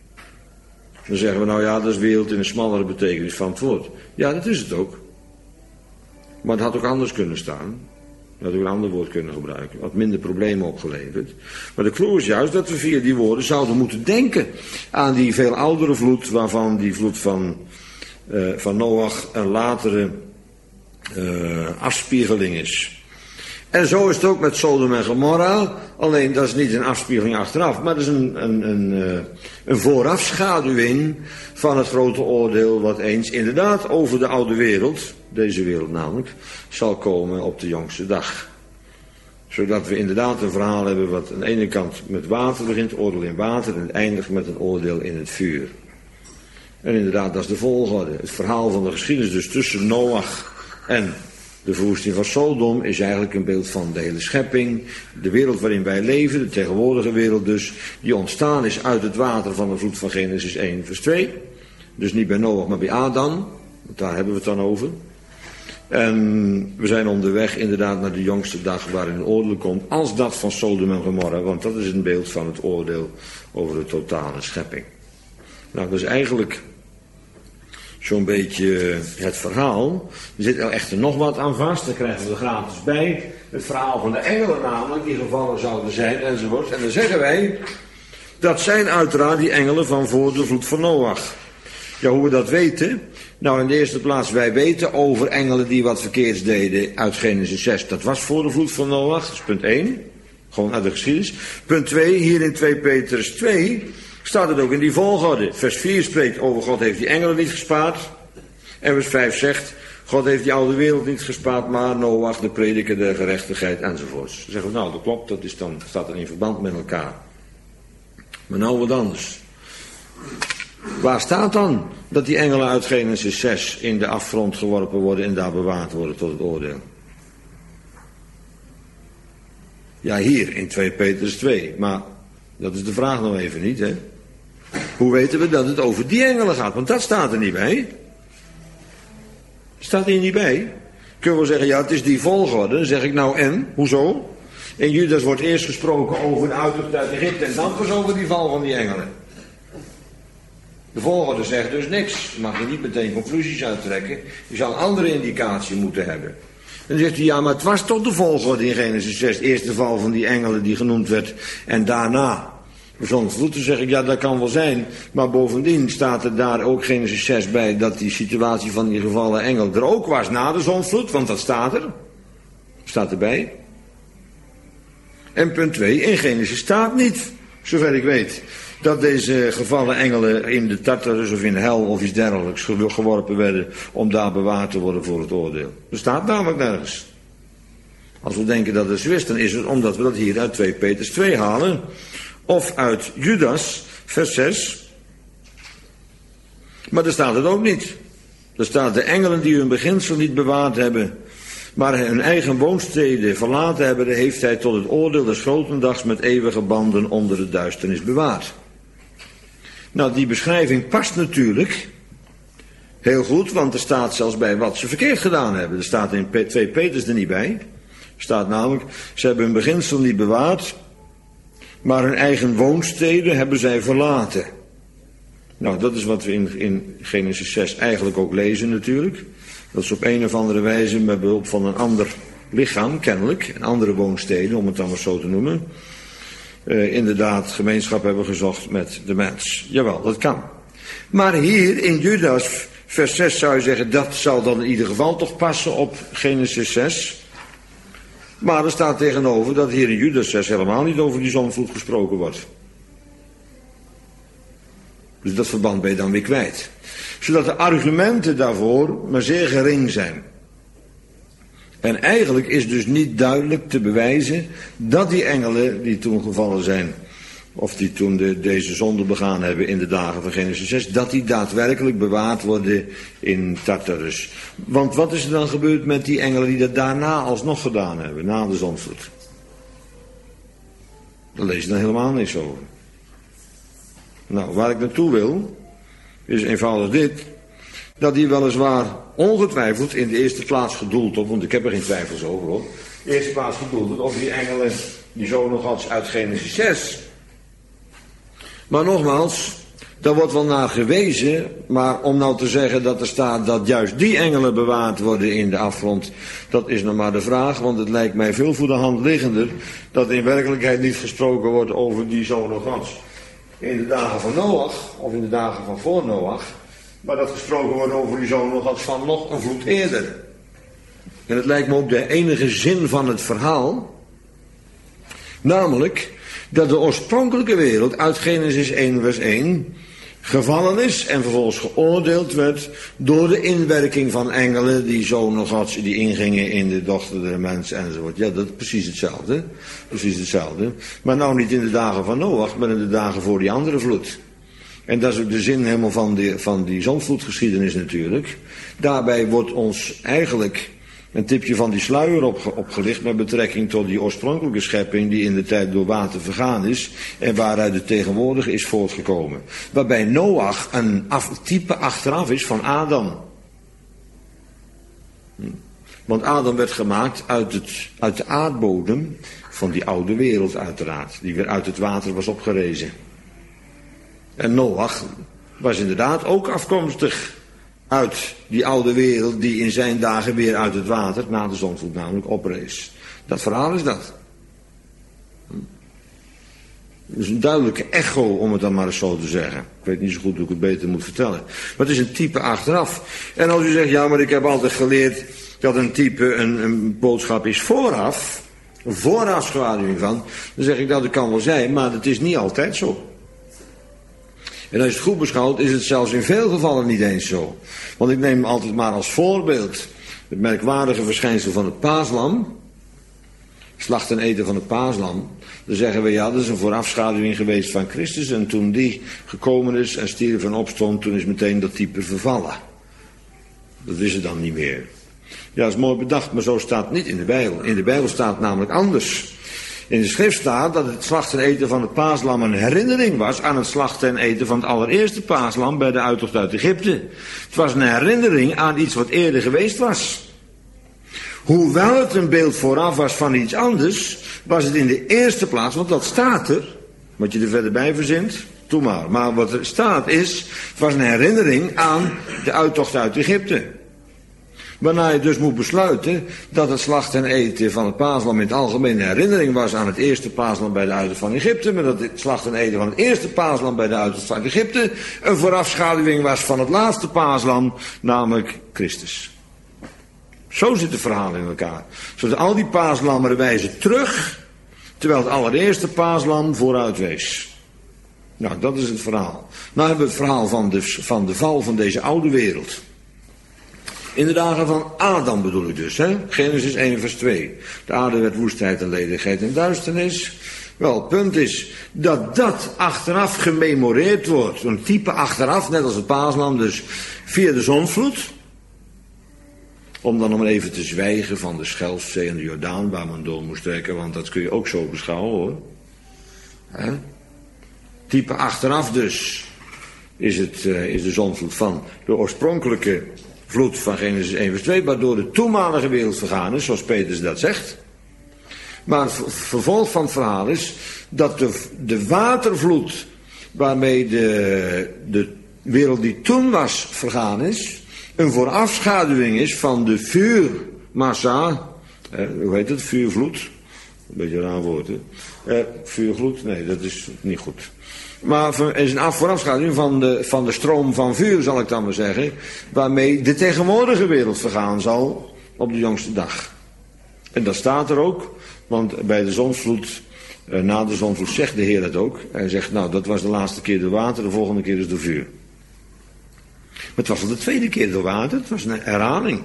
Speaker 1: Dan zeggen we nou ja, dat is wereld in een smallere betekenis van het woord. Ja, dat is het ook. Maar het had ook anders kunnen staan. Je had ook een ander woord kunnen gebruiken. Wat minder problemen opgeleverd. Maar de clue is juist dat we via die woorden zouden moeten denken aan die veel oudere vloed, waarvan die vloed van Noach een latere afspiegeling is. En zo is het ook met Sodom en Gomorra. Alleen dat is niet een afspiegeling achteraf, maar dat is een voorafschaduwing van het grote oordeel wat eens inderdaad over de oude wereld, deze wereld namelijk, zal komen op de jongste dag. Zodat we inderdaad een verhaal hebben wat aan de ene kant met water begint, oordeel in water, en eindigt met een oordeel in het vuur. En inderdaad, dat is de volgorde. Het verhaal van de geschiedenis dus tussen Noach en de verwoesting van Sodom is eigenlijk een beeld van de hele schepping. De wereld waarin wij leven, de tegenwoordige wereld dus, die ontstaan is uit het water van de vloed van Genesis 1 vers 2. Dus niet bij Noach, maar bij Adam. Want daar hebben we het dan over. En we zijn onderweg inderdaad naar de jongste dag waarin een oordeel komt, als dat van Sodom en Gomorra, want dat is een beeld van het oordeel over de totale schepping. Nou, dat is eigenlijk zo'n beetje het verhaal. Er zit er echter nog wat aan vast, daar krijgen we er gratis bij. Het verhaal van de engelen namelijk, die gevallen zouden zijn enzovoort. En dan zeggen wij, dat zijn uiteraard die engelen van voor de vloed van Noach. Ja, hoe we dat weten? Nou, in de eerste plaats, wij weten over engelen die wat verkeerds deden uit Genesis 6. Dat was voor de vloed van Noach, dat is punt 1. Gewoon uit de geschiedenis. Punt 2, hier in 2 Petrus 2... staat het ook in die volgorde. Vers 4 spreekt over God heeft die engelen niet gespaard. En vers 5 zegt, God heeft die oude wereld niet gespaard, maar Noach, de prediker der gerechtigheid enzovoorts. Dan zeggen we, nou dat klopt, dat is dan, staat dan in verband met elkaar. Maar nou wat anders. Waar staat dan dat die engelen uit Genesis 6 in de afgrond geworpen worden en daar bewaard worden tot het oordeel? Ja, hier in 2 Petrus 2, maar dat is de vraag nog even niet, hè. Hoe weten we dat het over die engelen gaat? Want dat staat er niet bij. Staat hier niet bij. Kunnen we zeggen, ja, het is die volgorde. Dan zeg ik, nou en? Hoezo? In Judas wordt eerst gesproken over de uittocht uit Egypte en dan pas over die val van die engelen. De volgorde zegt dus niks. Je mag er niet meteen conclusies uittrekken. Je zal een andere indicatie moeten hebben. Dan zegt hij, ja, maar het was toch de volgorde in Genesis 6. Eerst de val van die engelen die genoemd werd en daarna de zondvloed. Dan zeg ik, ja, dat kan wel zijn. Maar bovendien staat er daar ook Genesis 6 bij dat die situatie van die gevallen engel er ook was na de zondvloed. Want dat staat er. Staat erbij. En punt 2, in Genesis staat niet, zover ik weet, dat deze gevallen engelen in de Tartarus of in de hel of iets dergelijks geworpen werden om daar bewaard te worden voor het oordeel. Dat staat namelijk nergens. Als we denken dat het zo is, dan is het omdat we dat hier uit 2 Petrus 2 halen. Of uit Judas, vers 6. Maar daar staat het ook niet. Er staat de engelen die hun beginsel niet bewaard hebben, maar hun eigen woonsteden verlaten hebben, heeft hij tot het oordeel des grotendags met eeuwige banden onder de duisternis bewaard. Nou, die beschrijving past natuurlijk heel goed, want er staat zelfs bij wat ze verkeerd gedaan hebben. Er staat in 2 Petrus er niet bij. Er staat namelijk, ze hebben hun beginsel niet bewaard, maar hun eigen woonsteden hebben zij verlaten. Nou, dat is wat we in Genesis 6 eigenlijk ook lezen natuurlijk. Dat ze op een of andere wijze met behulp van een ander lichaam, kennelijk, en andere woonsteden, om het dan maar zo te noemen, inderdaad gemeenschap hebben gezocht met de mens. Jawel, dat kan. Maar hier in Judas vers 6 zou je zeggen, dat zal dan in ieder geval toch passen op Genesis 6. Maar er staat tegenover dat hier in Judas 6 helemaal niet over die zondvloed gesproken wordt. Dus dat verband ben je dan weer kwijt. Zodat de argumenten daarvoor maar zeer gering zijn. En eigenlijk is dus niet duidelijk te bewijzen dat die engelen die toen gevallen zijn, of die toen deze zonde begaan hebben in de dagen van Genesis 6, dat die daadwerkelijk bewaard worden in Tartarus. Want wat is er dan gebeurd met die engelen die dat daarna alsnog gedaan hebben, na de zondvloed? Daar lees je dan helemaal niks over. Nou, waar ik naartoe wil, is eenvoudig dit, dat die weliswaar ongetwijfeld in de eerste plaats gedoeld wordt, want ik heb er geen twijfels over hoor, in de eerste plaats gedoeld wordt of die engelen, die zonen Gods uit Genesis 6. Maar nogmaals, daar wordt wel naar gewezen, maar om nou te zeggen dat er staat dat juist die engelen bewaard worden in de afgrond, dat is nog maar de vraag, want het lijkt mij veel voor de hand liggender dat in werkelijkheid niet gesproken wordt over die zonen Gods in de dagen van Noach, of in de dagen van voor Noach, maar dat gesproken wordt over die zonen Gods van nog een vloed eerder. En het lijkt me ook de enige zin van het verhaal, namelijk dat de oorspronkelijke wereld uit Genesis 1 vers 1 gevallen is en vervolgens geoordeeld werd door de inwerking van engelen die zonen Gods die ingingen in de dochter der mens enzovoort. Ja, dat is precies hetzelfde. Precies hetzelfde. Maar nou niet in de dagen van Noach, maar in de dagen voor die andere vloed. En dat is ook de zin helemaal van die zondvloedgeschiedenis natuurlijk. Daarbij wordt ons eigenlijk een tipje van die sluier opgelicht met betrekking tot die oorspronkelijke schepping die in de tijd door water vergaan is en waaruit de tegenwoordige is voortgekomen. Waarbij Noach een type achteraf is van Adam. Want Adam werd gemaakt uit de aardbodem van die oude wereld uiteraard, die weer uit het water was opgerezen. En Noach was inderdaad ook afkomstig uit die oude wereld die in zijn dagen weer uit het water, na de zondvloed namelijk, oprees. Dat verhaal is dat. Dus een duidelijke echo, om het dan maar eens zo te zeggen. Ik weet niet zo goed hoe ik het beter moet vertellen. Maar het is een type achteraf. En als u zegt, ja, maar ik heb altijd geleerd dat een type een boodschap is vooraf, een voorafschaduwing van, dan zeg ik dat kan wel zijn, maar dat is niet altijd zo. En als je het goed beschouwt, is het zelfs in veel gevallen niet eens zo. Want ik neem altijd maar als voorbeeld het merkwaardige verschijnsel van het paaslam. Slachten en eten van het paaslam. Dan zeggen we, ja, dat is een voorafschaduwing geweest van Christus. En toen die gekomen is en stierf en opstond, toen is meteen dat type vervallen. Dat is het dan niet meer. Ja, dat is mooi bedacht, maar zo staat het niet in de Bijbel. In de Bijbel staat het namelijk anders. In de schrift staat dat het slachten en eten van het paaslam een herinnering was aan het slachten en eten van het allereerste paaslam bij de uittocht uit Egypte. Het was een herinnering aan iets wat eerder geweest was. Hoewel het een beeld vooraf was van iets anders, was het in de eerste plaats, want dat staat er, wat je er verder bij verzint, doe maar. Maar wat er staat is, het was een herinnering aan de uittocht uit Egypte. Waarna je dus moet besluiten dat het slachten en eten van het paaslam in het algemeen een herinnering was aan het eerste paaslam bij de uittocht van Egypte, maar dat het slachten en eten van het eerste paaslam bij de uittocht van Egypte een voorafschaduwing was van het laatste paaslam, namelijk Christus. Zo zit het verhaal in elkaar. Zodat al die paaslammeren wijzen terug, terwijl het allereerste paaslam vooruit wees. Nou, dat is het verhaal. Nou hebben we het verhaal van de val van deze oude wereld. In de dagen van Adam bedoel ik dus, hè? Genesis 1 vers 2. De aarde werd woestheid en ledigheid en duisternis. Wel, het punt is dat achteraf gememoreerd wordt. Een type achteraf, net als het paaslam, dus via de zondvloed. om dan nog maar even te zwijgen van de Schelfzee en de Jordaan waar men door moest trekken, want dat kun je ook zo beschouwen hoor. Type achteraf dus is de zondvloed van de oorspronkelijke vloed van Genesis 1 vers 2, waardoor de toenmalige wereld vergaan is, zoals Petrus dat zegt. Maar het vervolg van het verhaal is dat de watervloed waarmee de wereld die toen was vergaan is, een voorafschaduwing is van de vuurmassa, hoe heet het, vuurvloed, een beetje een raar woord hè, vuurgloed, nee dat is niet goed. Maar is een voorafschaduwing van de stroom van vuur, zal ik dan maar zeggen, waarmee de tegenwoordige wereld vergaan zal op de jongste dag. En dat staat er ook, want bij de zondvloed, na de zondvloed zegt de Heer het ook. Hij zegt, nou dat was de laatste keer door water, de volgende keer is door vuur. Maar het was al de tweede keer door water, het was een herhaling.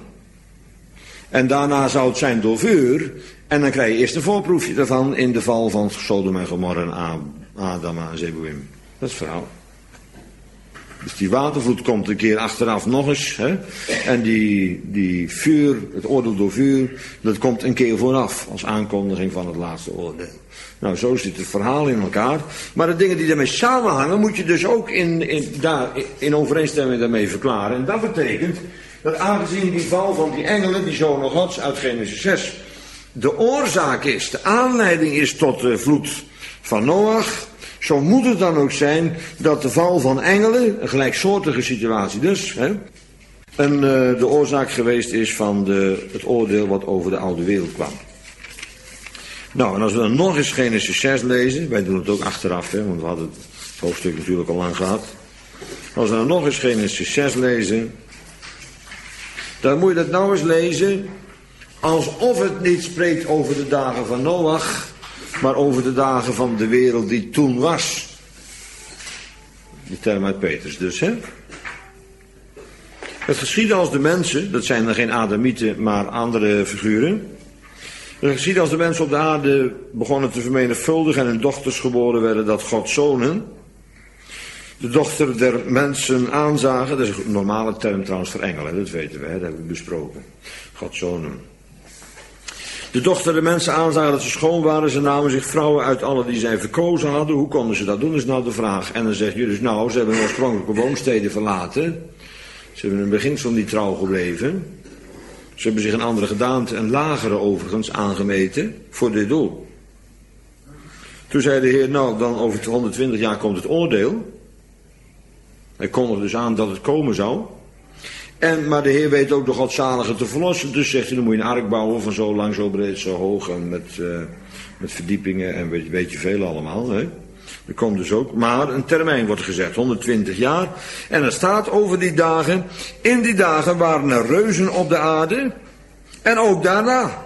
Speaker 1: En daarna zou het zijn door vuur, en dan krijg je eerst een voorproefje daarvan in de val van Sodom en Gomorra en Adama en Zeboïm. Dat is het verhaal. Dus die watervloed komt een keer achteraf nog eens. Hè? En die vuur, het oordeel door vuur, dat komt een keer vooraf. Als aankondiging van het laatste oordeel. Nou, zo zit het verhaal in elkaar. Maar de dingen die daarmee samenhangen, moet je dus ook in overeenstemming daarmee verklaren. En dat betekent dat aangezien die val van die engelen, die zonen Gods uit Genesis 6, de oorzaak is, de aanleiding is tot de vloed van Noach, zo moet het dan ook zijn dat de val van engelen, een gelijksoortige situatie dus, de oorzaak geweest is van het oordeel wat over de oude wereld kwam. Nou, en als we dan nog eens Genesis 6 lezen, wij doen het ook achteraf, want we hadden het hoofdstuk natuurlijk al lang gehad. Als we dan nog eens Genesis 6 lezen, dan moet je dat nou eens lezen alsof het niet spreekt over de dagen van Noach, maar over de dagen van de wereld die toen was. Die term uit Petrus dus, hè. Het geschiedde als de mensen, dat zijn dan geen Adamieten, maar andere figuren. Het geschiedde als de mensen op de aarde begonnen te vermenigvuldigen en hun dochters geboren werden, dat Gods zonen de dochter der mensen aanzagen. Dat is een normale term trouwens voor engelen, dat weten we, hè, dat hebben we besproken. Gods zonen. De dochter der mensen aanzagen dat ze schoon waren. Ze namen zich vrouwen uit alle die zij verkozen hadden. Hoe konden ze dat doen, is nou de vraag. En dan zegt Judas, nou, ze hebben hun oorspronkelijke woonsteden verlaten. Ze hebben in het beginsel niet trouw gebleven. Ze hebben zich een andere gedaante, een lagere overigens, aangemeten voor dit doel. Toen zei de Heer, nou, dan over 120 jaar komt het oordeel. Hij kondigde dus aan dat het komen zou. Maar de Heer weet ook de godzalige te verlossen. Dus zegt hij, dan moet je een ark bouwen van zo lang, zo breed, zo hoog. En met verdiepingen en weet je veel allemaal. Hè? Dat komt dus ook. Maar een termijn wordt gezegd, 120 jaar. En er staat over die dagen. In die dagen waren er reuzen op de aarde. En ook daarna.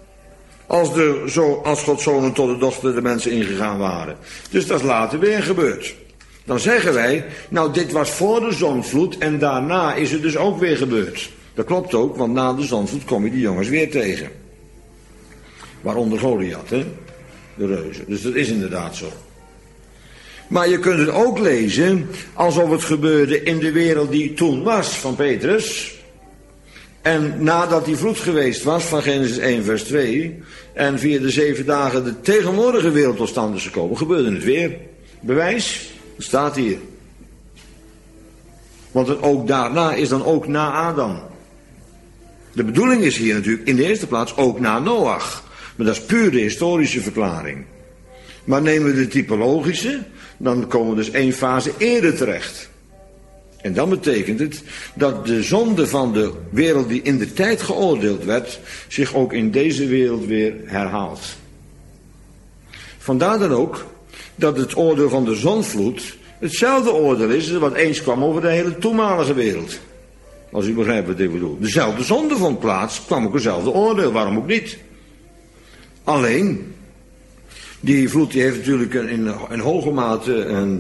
Speaker 1: Als Gods zonen tot de dochter de mensen ingegaan waren. Dus dat is later weer gebeurd. Dan zeggen wij, nou dit was voor de zondvloed en daarna is het dus ook weer gebeurd. Dat klopt ook, want na de zondvloed kom je die jongens weer tegen. Waaronder Goliath, hè? De reuzen. Dus dat is inderdaad zo. Maar je kunt het ook lezen alsof het gebeurde in de wereld die toen was van Petrus. En nadat die vloed geweest was van Genesis 1 vers 2 en via de 7 dagen de tegenwoordige wereld tot stand is gekomen, gebeurde het weer. Bewijs? Dat staat hier. Want het ook daarna is dan ook na Adam. De bedoeling is hier natuurlijk in de eerste plaats ook na Noach. Maar dat is puur de historische verklaring. Maar nemen we de typologische, dan komen we dus 1 fase eerder terecht. En dan betekent het dat de zonde van de wereld die in de tijd geoordeeld werd, zich ook in deze wereld weer herhaalt. Vandaar dan ook dat het oordeel van de zondvloed hetzelfde oordeel is wat eens kwam over de hele toenmalige wereld. Als u begrijpt wat ik bedoel. Dezelfde zonde vond plaats, kwam ook hetzelfde oordeel, waarom ook niet? Alleen, die vloed die heeft natuurlijk in hoge mate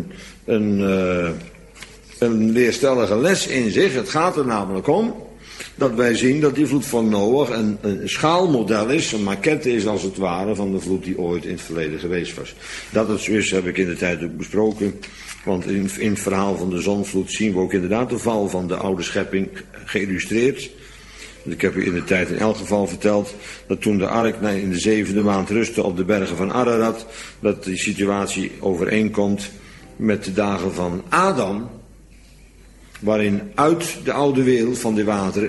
Speaker 1: een leerstellige les in zich. Het gaat er namelijk om dat wij zien dat die vloed van Noach een schaalmodel is, een maquette is als het ware van de vloed die ooit in het verleden geweest was. Dat het zo is, heb ik in de tijd ook besproken. Want in het verhaal van de zondvloed zien we ook inderdaad de val van de oude schepping geïllustreerd. Ik heb u in de tijd in elk geval verteld dat toen de ark in de 7e maand rustte op de bergen van Ararat, dat die situatie overeenkomt met de dagen van Adam, waarin uit de oude wereld van de wateren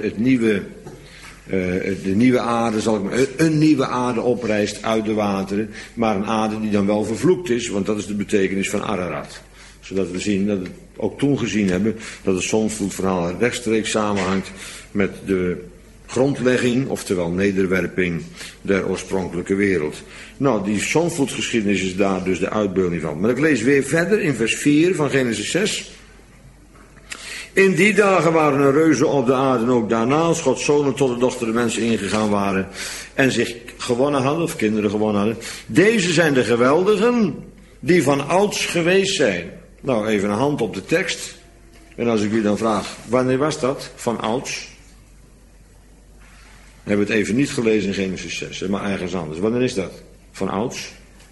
Speaker 1: de nieuwe aarde, een nieuwe aarde oprijst uit de wateren, maar een aarde die dan wel vervloekt is, want dat is de betekenis van Ararat. Zodat we zien, dat we ook toen gezien hebben, dat het zondvloedverhaal rechtstreeks samenhangt met de grondlegging, oftewel nederwerping der oorspronkelijke wereld. Nou, die zondvloedgeschiedenis is daar dus de uitbeelding van. Maar ik lees weer verder in vers 4 van Genesis 6. In die dagen waren er reuzen op de aarde en ook daarna, als Gods zonen tot de dochter de mensen ingegaan waren en zich gewonnen hadden, of kinderen gewonnen hadden. Deze zijn de geweldigen die van ouds geweest zijn. Nou, even een hand op de tekst. En als ik u dan vraag, wanneer was dat? Van ouds? We hebben het even niet gelezen in Genesis 6, maar ergens anders. Wanneer is dat? Van ouds?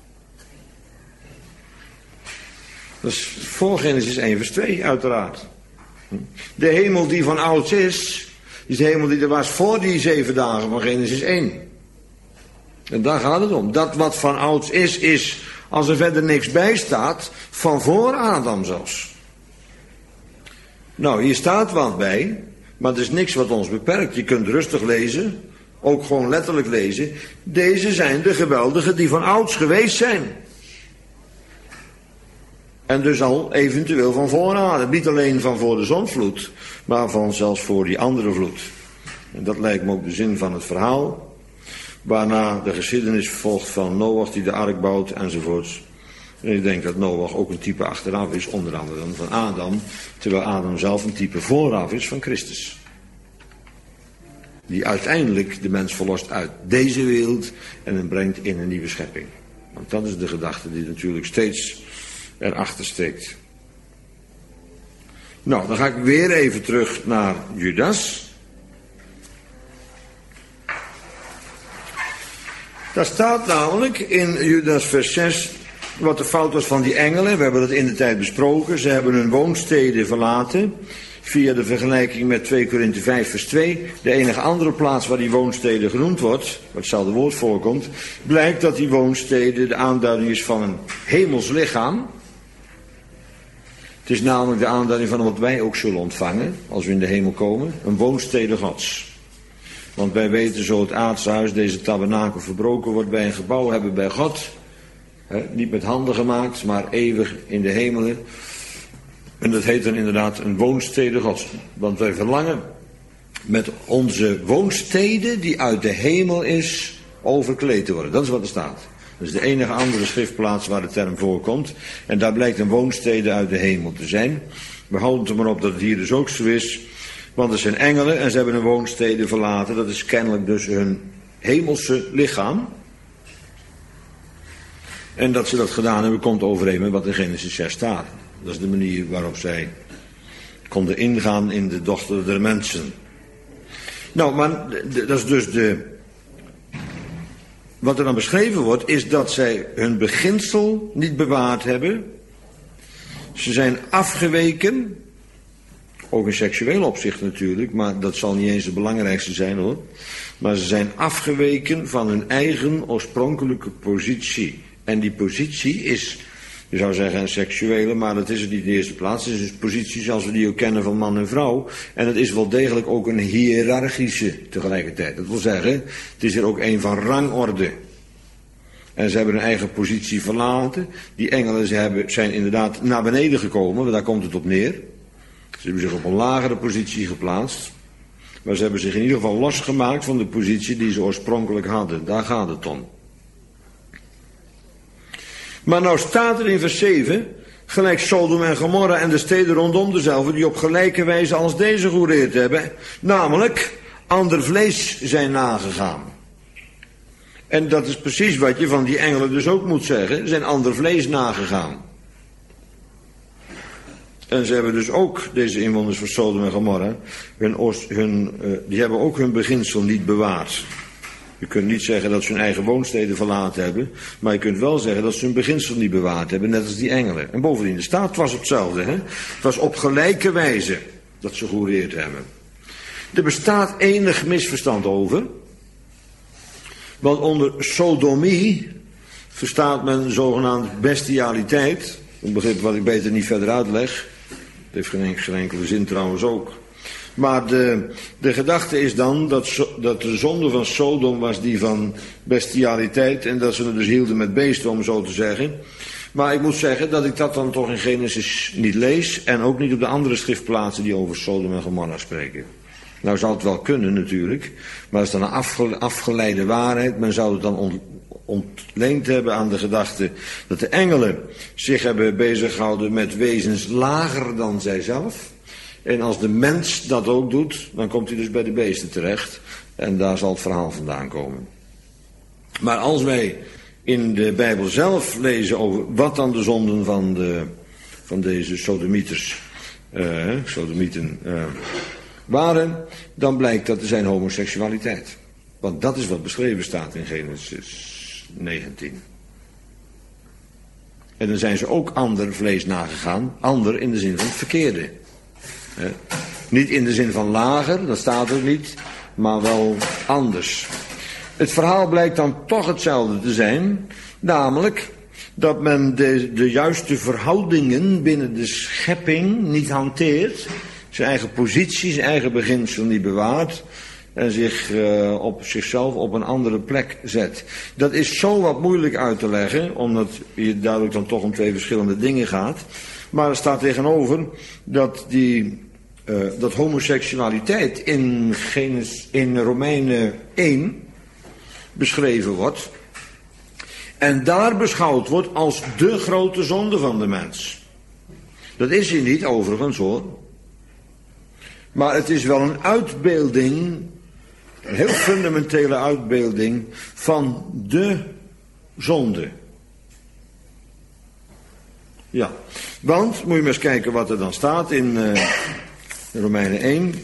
Speaker 1: Dat is voor Genesis 1 vers 2 uiteraard. De hemel die van ouds is de hemel die er was voor die 7 dagen van Genesis 1. En daar gaat het om. Dat wat van ouds is, als er verder niks bij staat, van voor Adam zelfs. Nou, hier staat wat bij, maar er is niks wat ons beperkt. Je kunt rustig lezen, ook gewoon letterlijk lezen. Deze zijn de geweldigen die van ouds geweest zijn. En dus al eventueel van voor Adam. Niet alleen van voor de zondvloed, maar van zelfs voor die andere vloed. En dat lijkt me ook de zin van het verhaal. Waarna de geschiedenis volgt van Noach die de ark bouwt enzovoorts. En ik denk dat Noach ook een type achteraf is, onder andere dan van Adam. Terwijl Adam zelf een type vooraf is van Christus. Die uiteindelijk de mens verlost uit deze wereld en hem brengt in een nieuwe schepping. Want dat is de gedachte die natuurlijk steeds erachter steekt. Nou, dan ga ik weer even terug naar Judas. Daar staat namelijk in Judas vers 6 wat de fout was van die engelen. We hebben dat in de tijd besproken. Ze hebben hun woonsteden verlaten. Via de vergelijking met 2 Korinthe 5 vers 2. De enige andere plaats waar die woonsteden genoemd wordt, waar hetzelfde woord voorkomt, blijkt dat die woonsteden de aanduiding is van een hemels lichaam. Het is namelijk de aanduiding van wat wij ook zullen ontvangen als we in de hemel komen. Een woonstede Gods. Want wij weten zo het aardse huis, deze tabernakel verbroken wordt bij een gebouw hebben bij God. Niet met handen gemaakt, maar eeuwig in de hemelen. En dat heet dan inderdaad een woonstede Gods. Want wij verlangen met onze woonstede die uit de hemel is overkleed te worden. Dat is wat er staat. Dat is de enige andere schriftplaats waar de term voorkomt. En daar blijkt een woonstede uit de hemel te zijn. We houden er maar op dat het hier dus ook zo is. Want er zijn engelen en ze hebben een woonstede verlaten. Dat is kennelijk dus hun hemelse lichaam. En dat ze dat gedaan hebben komt overeen met wat in Genesis 6 staat. Dat is de manier waarop zij konden ingaan in de dochter der mensen. Nou, maar dat is dus wat er dan beschreven wordt, is dat zij hun beginsel niet bewaard hebben. Ze zijn afgeweken. Ook in seksueel opzicht natuurlijk, maar dat zal niet eens het belangrijkste zijn hoor. Maar ze zijn afgeweken van hun eigen oorspronkelijke positie. En die positie is, je zou zeggen een seksuele, maar dat is het niet in de eerste plaats. Het is een positie zoals we die ook kennen van man en vrouw. En het is wel degelijk ook een hiërarchische tegelijkertijd. Dat wil zeggen, het is er ook een van rangorde. En ze hebben hun eigen positie verlaten. Die engelen zijn inderdaad naar beneden gekomen, want daar komt het op neer. Ze hebben zich op een lagere positie geplaatst. Maar ze hebben zich in ieder geval losgemaakt van de positie die ze oorspronkelijk hadden. Daar gaat het om. Maar nou staat er in vers 7, gelijk Sodom en Gomorra en de steden rondom dezelfde, die op gelijke wijze als deze gehoereerd hebben, namelijk ander vlees zijn nagegaan. En dat is precies wat je van die engelen dus ook moet zeggen, zijn ander vlees nagegaan. En ze hebben dus ook, deze inwoners van Sodom en Gomorra, die hebben ook hun beginsel niet bewaard. Je kunt niet zeggen dat ze hun eigen woonsteden verlaten hebben, maar je kunt wel zeggen dat ze hun beginsel niet bewaard hebben, net als die engelen. En bovendien, de staat was hetzelfde, hè? Het was op gelijke wijze dat ze gehoereerd hebben. Er bestaat enig misverstand over. Want onder sodomie verstaat men zogenaamd bestialiteit. Een begrip wat ik beter niet verder uitleg. Het heeft geen enkele zin trouwens ook. Maar de gedachte is dan dat de zonde van Sodom was die van bestialiteit. En dat ze het dus hielden met beesten, om zo te zeggen. Maar ik moet zeggen dat ik dat dan toch in Genesis niet lees. En ook niet op de andere schriftplaatsen die over Sodom en Gomorra spreken. Nou zou het wel kunnen natuurlijk. Maar dat is dan een afgeleide waarheid. Men zou het dan ontleend hebben aan de gedachte dat de engelen zich hebben bezighouden met wezens lager dan zijzelf. En als de mens dat ook doet, dan komt hij dus bij de beesten terecht. En daar zal het verhaal vandaan komen. Maar als wij in de Bijbel zelf lezen over wat dan de zonden van deze sodomieten waren, dan blijkt dat er zijn homoseksualiteit. Want dat is wat beschreven staat in Genesis 19. En dan zijn ze ook ander vlees nagegaan. Ander in de zin van het verkeerde. Niet in de zin van lager, dat staat er niet. Maar wel anders. Het verhaal blijkt dan toch hetzelfde te zijn. Namelijk dat men de juiste verhoudingen binnen de schepping niet hanteert. Zijn eigen positie, zijn eigen beginsel niet bewaart. En op zichzelf op een andere plek zet. Dat is zo wat moeilijk uit te leggen. Omdat je duidelijk dan toch om twee verschillende dingen gaat. Maar er staat tegenover dat dat homoseksualiteit in Romeinen 1 beschreven wordt. En daar beschouwd wordt als de grote zonde van de mens. Dat is hij niet overigens hoor. Maar het is wel een uitbeelding, een heel fundamentele uitbeelding van de zonde. Ja, want, moet je maar eens kijken wat er dan staat in Romeinen 1.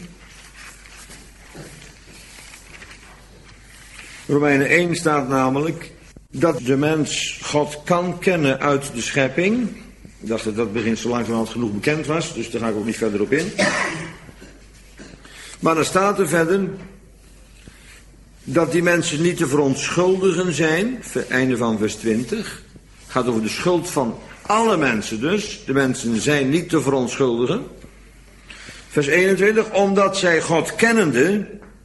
Speaker 1: Romeinen 1 staat namelijk dat de mens God kan kennen uit de schepping. Ik dacht dat dat begin zo langzamerhand genoeg bekend was, dus daar ga ik ook niet verder op in. Maar dan staat er verder dat die mensen niet te verontschuldigen zijn, einde van vers 20. Het gaat over de schuld van alle mensen dus. De mensen zijn niet te verontschuldigen. Vers 21, omdat zij God kennende,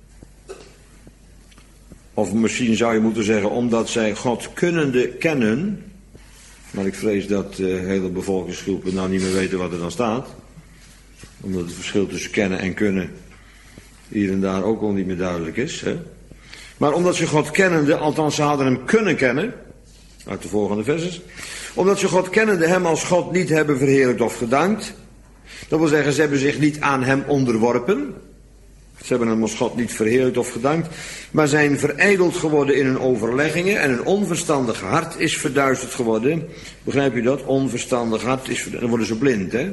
Speaker 1: of misschien zou je moeten zeggen, omdat zij God kunnende kennen, maar ik vrees dat hele bevolkingsgroepen nou niet meer weten wat er dan staat. Omdat het verschil tussen kennen en kunnen hier en daar ook al niet meer duidelijk is. Hè? Maar omdat ze God kennende, althans ze hadden hem kunnen kennen, uit de volgende verses. Omdat ze God kennende hem als God niet hebben verheerlijkt of gedankt. Dat wil zeggen, ze hebben zich niet aan hem onderworpen. Ze hebben hem als God niet verheerlijkt of gedankt. Maar zijn verijdeld geworden in hun overleggingen. En een onverstandig hart is verduisterd geworden. Begrijp je dat? Onverstandig hart is verduisterd. Dan worden ze blind, hè?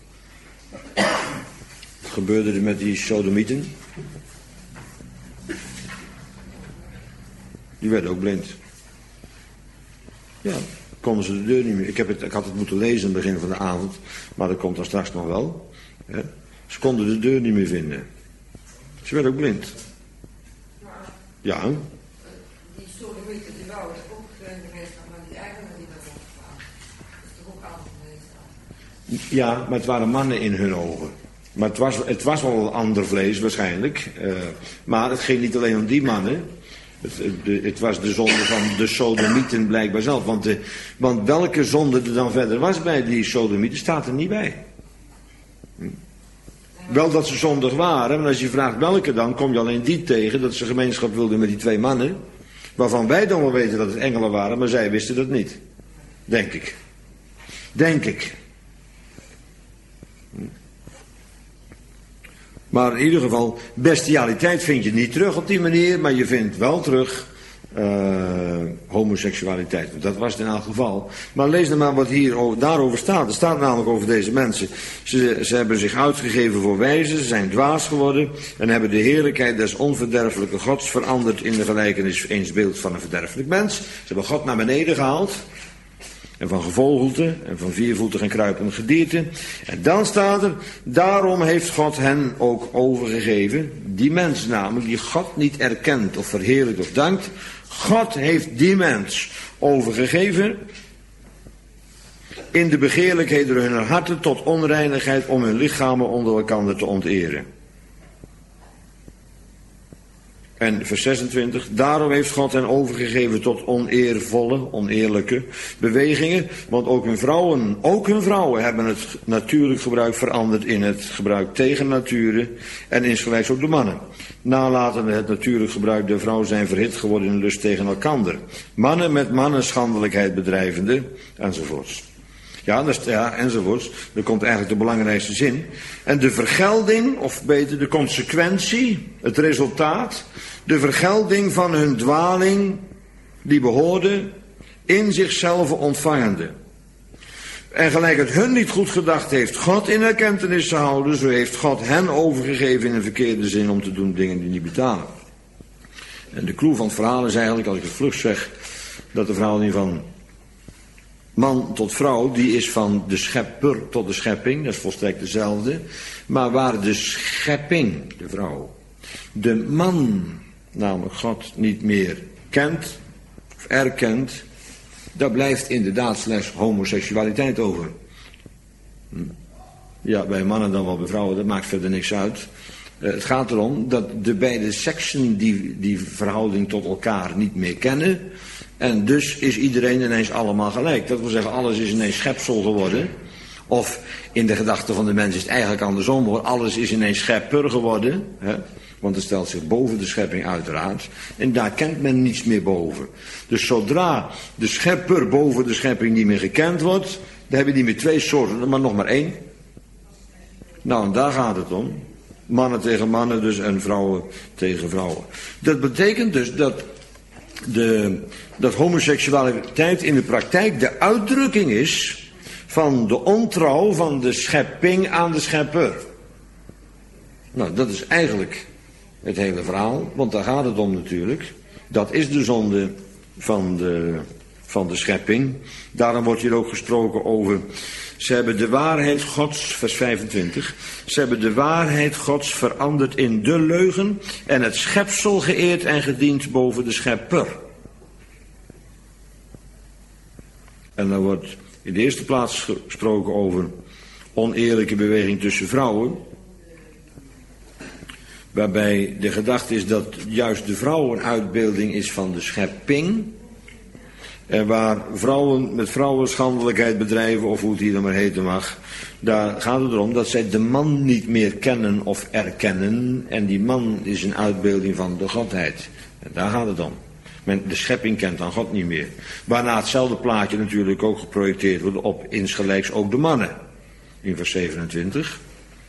Speaker 1: Wat gebeurde er met die sodomieten? Die werden ook blind. Ja, konden ze de deur niet meer. Ik had het moeten lezen aan het begin van de avond. Maar dat komt dan straks nog wel. Hè? Ze konden de deur niet meer vinden. Ze werden ook blind. Ja.
Speaker 2: Die sodomieten die wouden ook geweest, maar die eigenen die dat opgegaan. Dat is toch ook altijd geweest.
Speaker 1: Ja, maar het waren mannen in hun ogen. Maar het was wel ander vlees waarschijnlijk. Maar het ging niet alleen om die mannen. Het was de zonde van de sodomieten blijkbaar zelf. Want welke zonde er dan verder was bij die sodomieten staat er niet bij. Wel dat ze zondig waren, maar als je vraagt welke dan, kom je alleen die tegen dat ze gemeenschap wilden met die twee mannen. Waarvan wij dan wel weten dat het engelen waren, maar zij wisten dat niet. Denk ik. Maar in ieder geval, bestialiteit vind je niet terug op die manier, maar je vindt wel terug homoseksualiteit. Dat was het in elk geval. Maar lees dan maar wat hier daarover staat. Er staat namelijk over deze mensen. Ze hebben zich uitgegeven voor wijzen, ze zijn dwaas geworden en hebben de heerlijkheid des onverderfelijke Gods veranderd in de gelijkenis eens beeld van een verderfelijk mens. Ze hebben God naar beneden gehaald en van gevogelte en van viervoetig en kruipend gedierte. En dan staat er, daarom heeft God hen ook overgegeven, die mens namelijk die God niet erkent of verheerlijkt of dankt. God heeft die mens overgegeven in de begeerlijkheden hunner harten tot onreinigheid om hun lichamen onder elkaar te onteren. En vers 26, daarom heeft God hen overgegeven tot oneervolle, oneerlijke bewegingen, want ook hun vrouwen hebben het natuurlijk gebruik veranderd in het gebruik tegen nature en insgelijks ook de mannen. Nalatende het natuurlijk gebruik der vrouw zijn verhit geworden in lust tegen elkander. Mannen met mannen schandelijkheid bedrijvende, enzovoorts. Ja, enzovoorts. Er komt eigenlijk de belangrijkste zin. En de vergelding, of beter de consequentie, het resultaat, de vergelding van hun dwaling, die behoorde, in zichzelf ontvangende. En gelijk het hun niet goed gedacht heeft God in erkentenis te houden, zo heeft God hen overgegeven in een verkeerde zin om te doen dingen die niet betalen. En de clue van het verhaal is eigenlijk, als ik het vlug zeg, dat de verhouding van man tot vrouw, die is van de schepper tot de schepping, dat is volstrekt dezelfde. Maar waar de schepping, de vrouw, de man, namelijk God, niet meer kent of erkent, daar blijft inderdaad slechts homoseksualiteit over. Ja, bij mannen dan wel bij vrouwen, dat maakt verder niks uit. Het gaat erom dat de beide seksen die verhouding tot elkaar niet meer kennen. En dus is iedereen ineens allemaal gelijk. Dat wil zeggen, alles is ineens schepsel geworden. Of in de gedachte van de mens is het eigenlijk andersom geworden. Alles is ineens schepper geworden. Hè? Want het stelt zich boven de schepping uiteraard. En daar kent men niets meer boven. Dus zodra de schepper boven de schepping niet meer gekend wordt, dan heb je niet meer twee soorten, maar nog maar één. Nou, en daar gaat het om. Mannen tegen mannen dus en vrouwen tegen vrouwen. Dat betekent dus dat homoseksualiteit in de praktijk de uitdrukking is van de ontrouw van de schepping aan de schepper. Nou, dat is eigenlijk het hele verhaal, want daar gaat het om natuurlijk. Dat is de zonde van de schepping. Daarom wordt hier ook gesproken over, ze hebben de waarheid Gods, vers 25, ze hebben de waarheid Gods veranderd in de leugen en het schepsel geëerd en gediend boven de schepper. En dan wordt in de eerste plaats gesproken over oneerlijke beweging tussen vrouwen. Waarbij de gedachte is dat juist de vrouw een uitbeelding is van de schepping. En waar vrouwen met vrouwen schandelijkheid bedrijven, of hoe het hier dan maar heten mag, daar gaat het erom dat zij de man niet meer kennen of erkennen. En die man is een uitbeelding van de Godheid. En daar gaat het om. De schepping kent dan God niet meer. Waarna hetzelfde plaatje natuurlijk ook geprojecteerd wordt op insgelijks ook de mannen. In vers 27.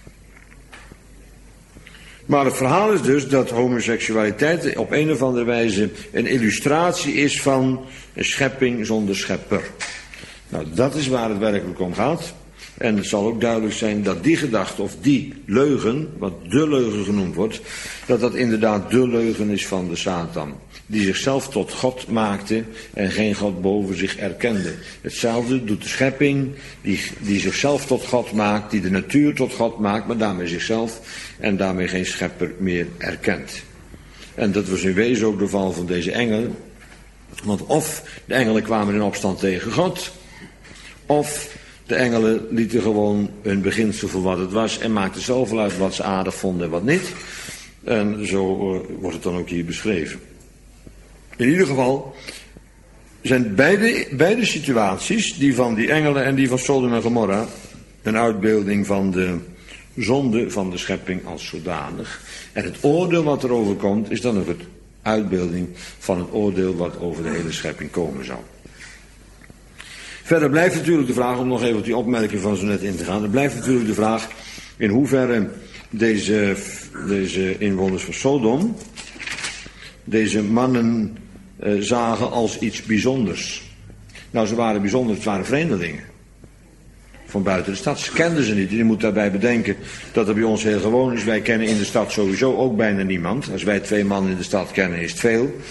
Speaker 1: Maar het verhaal is dus dat homoseksualiteit op een of andere wijze een illustratie is van een schepping zonder schepper. Nou, dat is waar het werkelijk om gaat. En het zal ook duidelijk zijn dat die gedachte of die leugen, wat de leugen genoemd wordt, dat dat inderdaad de leugen is van de Satan. Die zichzelf tot God maakte en geen God boven zich erkende. Hetzelfde doet de schepping, die zichzelf tot God maakt, die de natuur tot God maakt, maar daarmee zichzelf en daarmee geen schepper meer erkent. En dat was in wezen ook de val van deze engelen. Want of de engelen kwamen in opstand tegen God, of de engelen lieten gewoon hun beginsel voor wat het was en maakten zoveel uit wat ze aardig vonden en wat niet. En zo wordt het dan ook hier beschreven. In ieder geval zijn beide situaties, die van die engelen en die van Sodom en Gomorra, een uitbeelding van de zonde van de schepping als zodanig. En het oordeel wat erover komt is dan ook het uitbeelding van het oordeel wat over de hele schepping komen zal. Verder blijft natuurlijk de vraag, om nog even op die opmerking van zo net in te gaan, er blijft natuurlijk de vraag in hoeverre deze inwoners van Sodom deze mannen zagen als iets bijzonders. Nou, ze waren bijzonder, het waren vreemdelingen. Van buiten de stad. Ze kenden ze niet. En je moet daarbij bedenken dat het bij ons heel gewoon is. Wij kennen in de stad sowieso ook bijna niemand. Als wij 2 mannen in de stad kennen is het veel.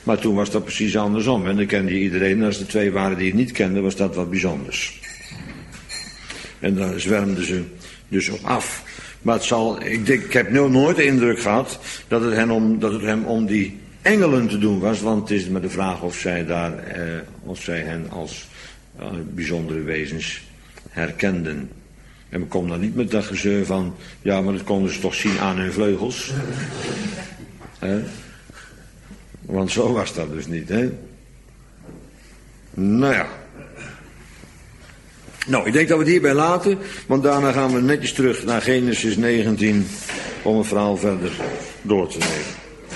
Speaker 1: Maar toen was dat precies andersom. En dan kende je iedereen. En als er twee waren die het niet kenden, was dat wat bijzonders. En daar zwermden ze dus op af. Maar ik heb nooit de indruk gehad dat het hem om die engelen te doen was. Want het is maar de vraag of zij hen als bijzondere wezens herkenden. En we komen dan niet met dat gezeur van, ja, maar dat konden ze toch zien aan hun vleugels. Want zo was dat dus niet, hè. Nou ja. Nou, ik denk dat we het hierbij laten, want daarna gaan we netjes terug naar Genesis 19 om het verhaal verder door te nemen.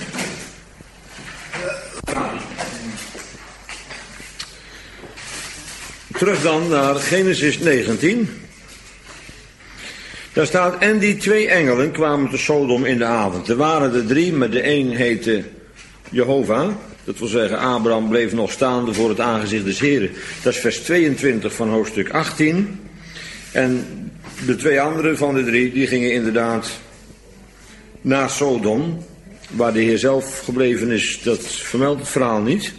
Speaker 1: Terug dan naar Genesis 19. Daar staat, en die twee engelen kwamen te Sodom in de avond. Er waren er drie, maar de een heette Jehovah. Dat wil zeggen, Abraham bleef nog staande voor het aangezicht des Heren. Dat is vers 22 van hoofdstuk 18. En de twee anderen van de drie, die gingen inderdaad naar Sodom. Waar de Heer zelf gebleven is, dat vermeldt het verhaal niet.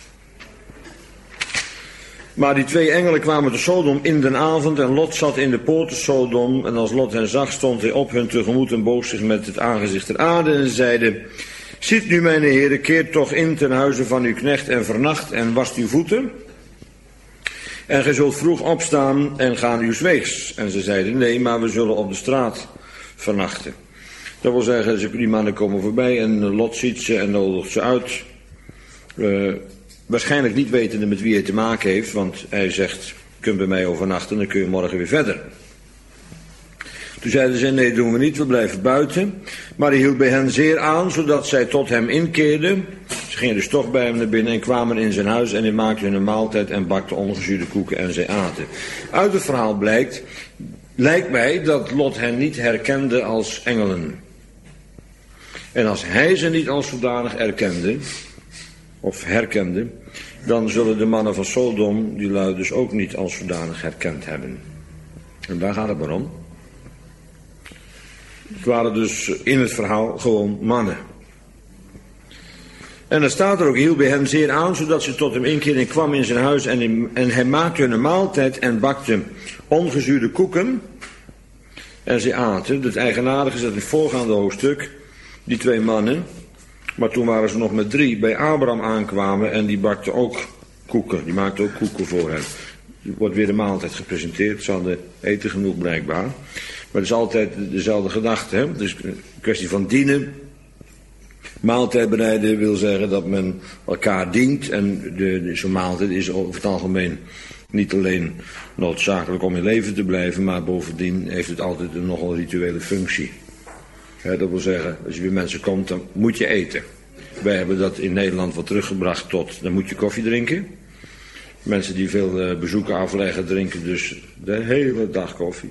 Speaker 1: Maar die twee engelen kwamen te Sodom in den avond en Lot zat in de poorten Sodom. En als Lot hen zag, stond hij op hun tegemoet en boog zich met het aangezicht ter aarde en zeide, ziet nu mijn Heere, keert toch in ten huize van uw knecht en vernacht en wast uw voeten. En gij zult vroeg opstaan en gaan uw weegs. En ze zeiden, nee, maar we zullen op de straat vernachten. Dat wil zeggen, die mannen komen voorbij en Lot ziet ze en nodigt ze uit. Waarschijnlijk niet wetende met wie hij te maken heeft, want hij zegt, je kunt bij mij overnachten, dan kun je morgen weer verder. Toen zeiden ze, nee, doen we niet, we blijven buiten. Maar hij hield bij hen zeer aan, zodat zij tot hem inkeerden. Ze gingen dus toch bij hem naar binnen en kwamen in zijn huis en hij maakte hun een maaltijd en bakte ongezuurde koeken en zij aten. Uit het verhaal lijkt mij dat Lot hen niet herkende als engelen. En als hij ze niet als zodanig erkende, of herkende, dan zullen de mannen van Sodom die lui dus ook niet als zodanig herkend hebben. En daar gaat het maar om. Het waren dus in het verhaal gewoon mannen. En dan staat er ook, hield bij hen zeer aan, zodat ze tot hem inkeerden en kwam in zijn huis en hij maakte hun een maaltijd en bakte ongezuurde koeken. En ze aten. Het eigenaardige is dat in het voorgaande hoofdstuk, die twee mannen, maar toen waren ze nog met drie, bij Abraham aankwamen en die bakte ook koeken. Die maakte ook koeken voor hen. Er wordt weer de maaltijd gepresenteerd, ze hadden eten genoeg blijkbaar. Maar het is altijd dezelfde gedachte, hè? Het is een kwestie van dienen. Maaltijd bereiden wil zeggen dat men elkaar dient. En zo'n maaltijd is over het algemeen niet alleen noodzakelijk om in leven te blijven, maar bovendien heeft het altijd een nogal rituele functie. Dat wil zeggen, als je bij mensen komt, dan moet je eten. Wij hebben dat in Nederland wat teruggebracht tot, dan moet je koffie drinken. Mensen die veel bezoeken afleggen, drinken dus de hele dag koffie.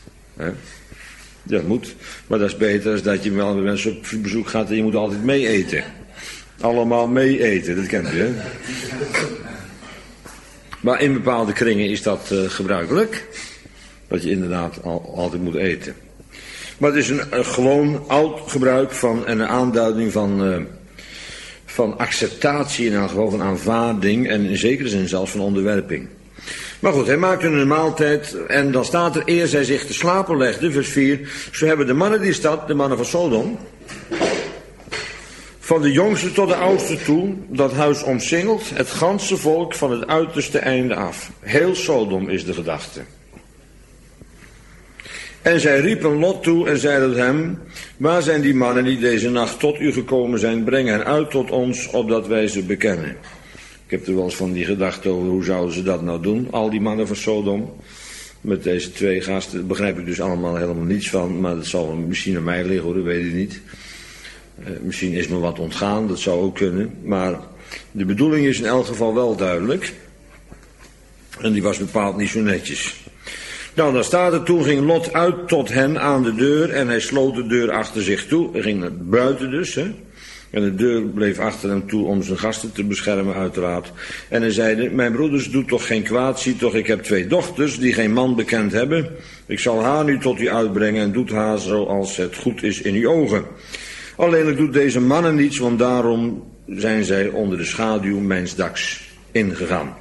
Speaker 1: Dat moet. Maar dat is beter dan dat je wel bij mensen op bezoek gaat en je moet altijd mee eten. Allemaal mee eten, dat kent u, hè? Maar in bepaalde kringen is dat gebruikelijk. Dat je inderdaad altijd moet eten. Maar het is een gewoon oud gebruik van en een aanduiding van acceptatie en gewoon van aanvaarding en in zekere zin zelfs van onderwerping. Maar goed, hij maakte een maaltijd en dan staat er, eer zij zich te slapen legden, vers 4, zo hebben de mannen die stad, de mannen van Sodom, van de jongste tot de oudste toe, dat huis omsingeld, het ganse volk van het uiterste einde af. Heel Sodom is de gedachte. En zij riepen Lot toe en zeiden hem, waar zijn die mannen die deze nacht tot u gekomen zijn, breng hen uit tot ons, opdat wij ze bekennen. Ik heb er wel eens van die gedachte over, hoe zouden ze dat nou doen, al die mannen van Sodom. Met deze twee gasten, daar begrijp ik dus allemaal helemaal niets van, maar dat zal misschien aan mij liggen hoor, dat weet ik niet. Misschien is me wat ontgaan, dat zou ook kunnen, maar de bedoeling is in elk geval wel duidelijk. En die was bepaald niet zo netjes. Nou, dan staat er, toen ging Lot uit tot hen aan de deur en hij sloot de deur achter zich toe. Hij ging naar buiten dus, hè. En de deur bleef achter hem toe om zijn gasten te beschermen uiteraard. En hij zeide, mijn broeders, doet toch geen kwaad, zie toch, ik heb 2 dochters die geen man bekend hebben. Ik zal haar nu tot u uitbrengen en doet haar zoals het goed is in uw ogen. Alleenlijk doet deze mannen niets, want daarom zijn zij onder de schaduw mijns daks ingegaan.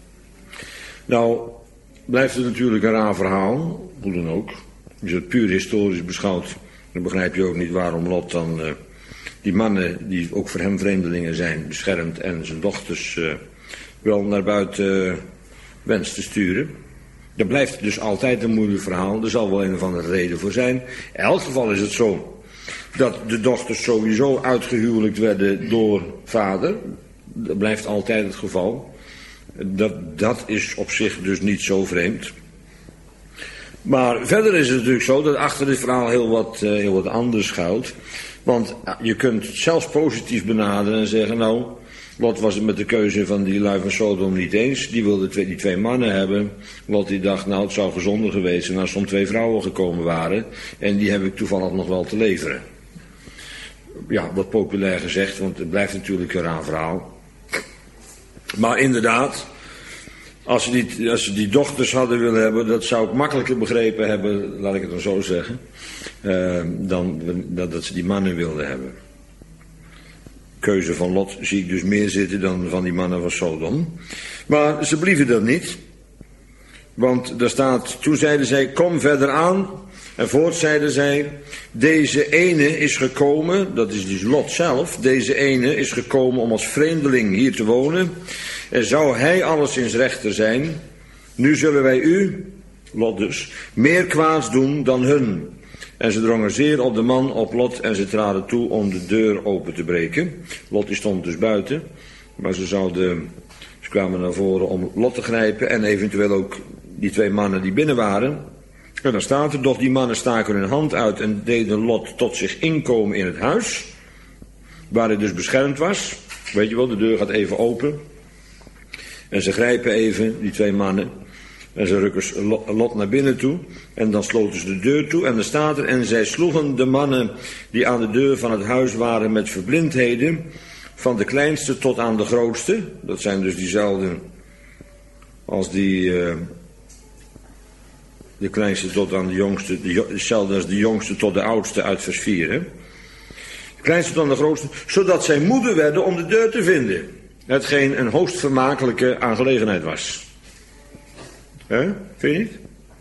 Speaker 1: Nou, blijft het natuurlijk een raar verhaal, hoe dan ook. Als je het puur historisch beschouwt, dan begrijp je ook niet waarom Lot dan die mannen, die ook voor hem vreemdelingen zijn, beschermt en zijn dochters wel naar buiten wenst te sturen. Dat blijft dus altijd een moeilijk verhaal. Er zal wel een of andere reden voor zijn. In elk geval is het zo dat de dochters sowieso uitgehuwelijkt werden door vader. Dat blijft altijd het geval. Dat is op zich dus niet zo vreemd. Maar verder is het natuurlijk zo dat achter dit verhaal heel wat anders schuilt. Want je kunt het zelfs positief benaderen en zeggen, nou, Lot was het met de keuze van die lui van Sodom niet eens. Die wilde die twee mannen hebben. Lot die dacht, nou, het zou gezonder geweest zijn als er om 2 vrouwen gekomen waren. En die heb ik toevallig nog wel te leveren. Ja, wat populair gezegd, want het blijft natuurlijk een raar verhaal. Maar inderdaad, als ze die dochters hadden willen hebben, dat zou ik makkelijker begrepen hebben, laat ik het dan zo zeggen, dan dat ze die mannen wilden hebben. Keuze van Lot zie ik dus meer zitten dan van die mannen van Sodom. Maar ze blieven dat niet. Want daar staat, toen zeiden zij, kom verder aan. En voort zeiden zij, deze ene is gekomen, dat is dus Lot zelf, deze ene is gekomen om als vreemdeling hier te wonen. En zou hij alleszins rechter zijn, nu zullen wij u, Lot dus, meer kwaads doen dan hun. En ze drongen zeer op de man, op Lot, en ze traden toe om de deur open te breken. Lot die stond dus buiten, maar ze kwamen naar voren om Lot te grijpen en eventueel ook die 2 mannen die binnen waren. En dan staat er, doch die mannen staken hun hand uit en deden Lot tot zich inkomen in het huis, waar hij dus beschermd was. Weet je wel, de deur gaat even open. En ze grijpen even, die 2 mannen, en ze rukken Lot naar binnen toe. En dan sloten ze de deur toe en dan staat er, en zij sloegen de mannen die aan de deur van het huis waren met verblindheden, van de kleinste tot aan de grootste. Dat zijn dus diezelfde als de kleinste tot aan de jongste, hetzelfde als de jongste tot de oudste uit vers 4. Hè? De kleinste tot aan de grootste, zodat zij moede werden om de deur te vinden. Hetgeen een hoogst vermakelijke aangelegenheid was. Hè? Vind je niet?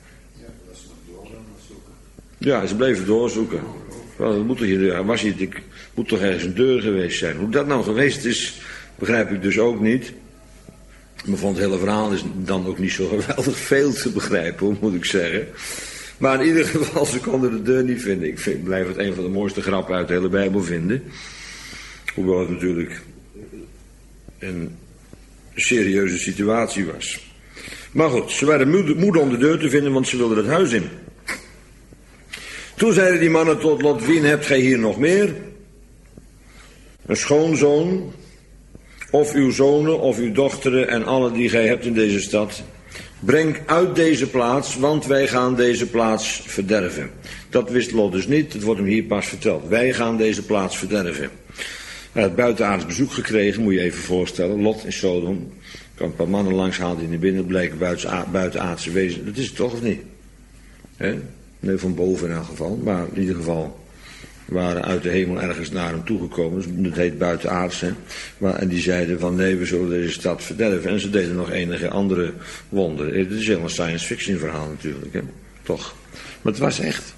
Speaker 1: Ja, ze bleven doorzoeken. Wel, moet toch ergens een deur geweest zijn. Hoe dat nou geweest is, begrijp ik dus ook niet. Maar van het hele verhaal is dan ook niet zo geweldig veel te begrijpen, hoe moet ik zeggen. Maar in ieder geval, ze konden de deur niet vinden. Ik blijf het een van de mooiste grappen uit de hele Bijbel vinden. Hoewel het natuurlijk een serieuze situatie was. Maar goed, ze waren moede om de deur te vinden, want ze wilden het huis in. Toen zeiden die mannen tot Lot, wien hebt gij hier nog meer? Een schoonzoon, of uw zonen, of uw dochteren en alle die gij hebt in deze stad. Breng uit deze plaats, want wij gaan deze plaats verderven. Dat wist Lot dus niet, het wordt hem hier pas verteld. Wij gaan deze plaats verderven. Hij had buitenaards bezoek gekregen, moet je even voorstellen. Lot in Sodom. Kan een paar mannen langs halen in de binnen, blijken buitenaardse wezen. Dat is het toch of niet? Nee, van boven in elk geval. Maar in ieder geval waren uit de hemel ergens naar hem toegekomen. Dat heet buitenaards. En die zeiden van nee, we zullen deze stad verderven. En ze deden nog enige andere wonderen. Het is helemaal een science fiction verhaal natuurlijk. Hè? Toch. Maar het was echt.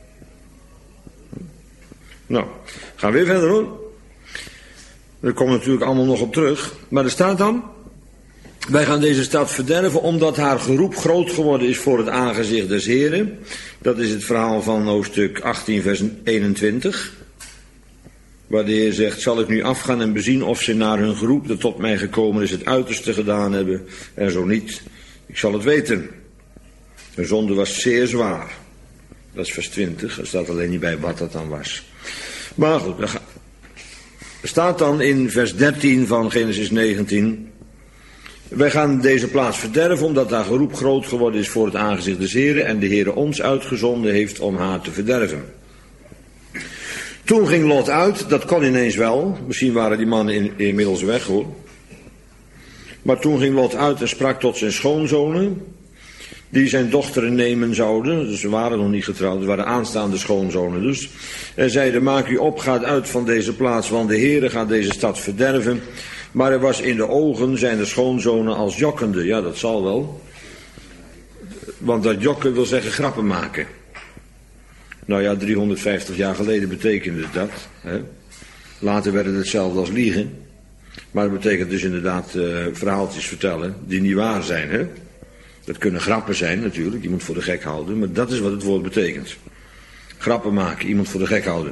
Speaker 1: Nou, gaan we weer verder hoor. Daar komen we natuurlijk allemaal nog op terug. Maar er staat dan, wij gaan deze stad verderven omdat haar geroep groot geworden is voor het aangezicht des Heren. Dat is het verhaal van hoofdstuk 18 vers 21. Waar de Heer zegt, zal ik nu afgaan en bezien of ze naar hun geroep dat tot mij gekomen is het uiterste gedaan hebben. En zo niet, ik zal het weten. Hun zonde was zeer zwaar. Dat is vers 20, er staat alleen niet bij wat dat dan was. Maar goed, er staat dan in vers 13 van Genesis 19... Wij gaan deze plaats verderven omdat haar geroep groot geworden is voor het aangezicht des Heren en de Heere ons uitgezonden heeft om haar te verderven. Toen ging Lot uit, dat kon ineens wel, misschien waren die mannen inmiddels weg hoor. Maar toen ging Lot uit en sprak tot zijn schoonzonen, die zijn dochteren nemen zouden. Dus ze waren nog niet getrouwd, ze waren aanstaande schoonzonen dus. En zeiden, maak u op, gaat uit van deze plaats, want de Heere gaat deze stad verderven. Maar er was in de ogen zijn de schoonzonen als jokkende. Ja, dat zal wel. Want dat jokken wil zeggen grappen maken. Nou ja, 350 jaar geleden betekende dat. Hè? Later werd het hetzelfde als liegen. Maar het betekent dus inderdaad verhaaltjes vertellen die niet waar zijn. Hè? Dat kunnen grappen zijn natuurlijk, iemand voor de gek houden. Maar dat is wat het woord betekent. Grappen maken, iemand voor de gek houden.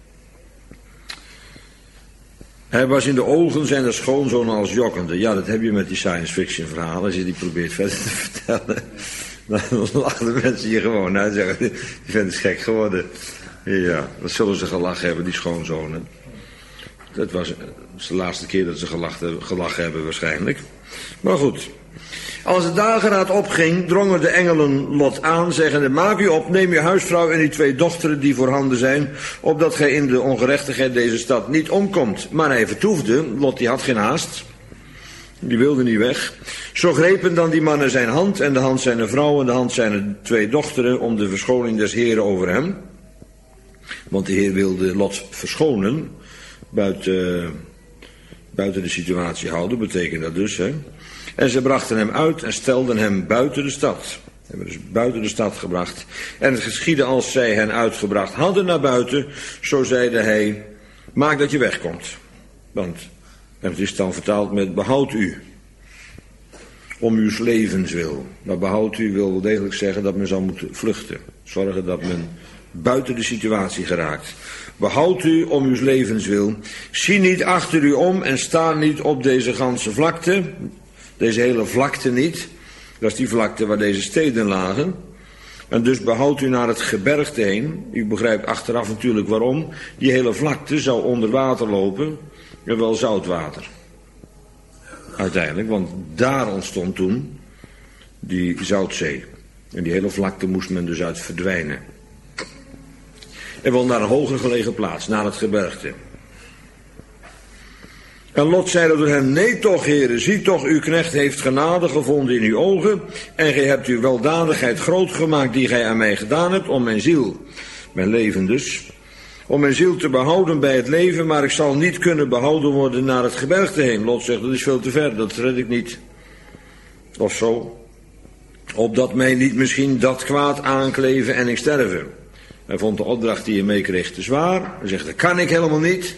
Speaker 1: Hij was in de ogen zijn de schoonzonen als jokkende. Ja, dat heb je met die science fiction verhalen. Als je die probeert verder te vertellen, dan lachen de mensen hier gewoon uit. Zeggen, die vent is gek geworden. Ja, dat zullen ze gelachen hebben, die schoonzonen. Dat was de laatste keer dat ze gelachen hebben waarschijnlijk. Maar goed. Als de dageraad opging, drongen de engelen Lot aan, zeggende, maak u op, neem uw huisvrouw en die 2 dochteren die voorhanden zijn, opdat gij in de ongerechtigheid deze stad niet omkomt. Maar hij vertoefde, Lot die had geen haast, die wilde niet weg. Zo grepen dan die mannen zijn hand en de hand zijn vrouw en de hand zijn 2 dochteren om de verschoning des Heeren over hem. Want de Heer wilde Lot verschonen, buiten de situatie houden, betekent dat dus, hè. En ze brachten hem uit en stelden hem buiten de stad. Ze hebben dus buiten de stad gebracht. En het geschiedde als zij hen uitgebracht hadden naar buiten, zo zeide hij, maak dat je wegkomt. Want, en het is dan vertaald met behoud u. Om uw levens wil. Maar behoud u wil wel degelijk zeggen dat men zal moeten vluchten. Zorgen dat men buiten de situatie geraakt. Behoud u om uw levens wil. Zie niet achter u om en sta niet op deze ganse vlakte. Deze hele vlakte niet. Dat is die vlakte waar deze steden lagen. En dus behoudt u naar het gebergte heen. U begrijpt achteraf natuurlijk waarom. Die hele vlakte zou onder water lopen. En wel zoutwater. Uiteindelijk, want daar ontstond toen die Zoutzee. En die hele vlakte moest men dus uit verdwijnen. En wel naar een hoger gelegen plaats, naar het gebergte. En Lot zeide door hem, nee toch, heren, zie toch, uw knecht heeft genade gevonden in uw ogen, en gij hebt uw weldadigheid groot gemaakt die gij aan mij gedaan hebt, om mijn ziel, mijn leven dus, om mijn ziel te behouden bij het leven, maar ik zal niet kunnen behouden worden naar het gebergte heen. Lot zegt, dat is veel te ver, dat red ik niet. Of zo. Opdat mij niet misschien dat kwaad aankleven en ik sterven. Hij vond de opdracht die hij meekreeg te zwaar. Hij zegt, dat kan ik helemaal niet.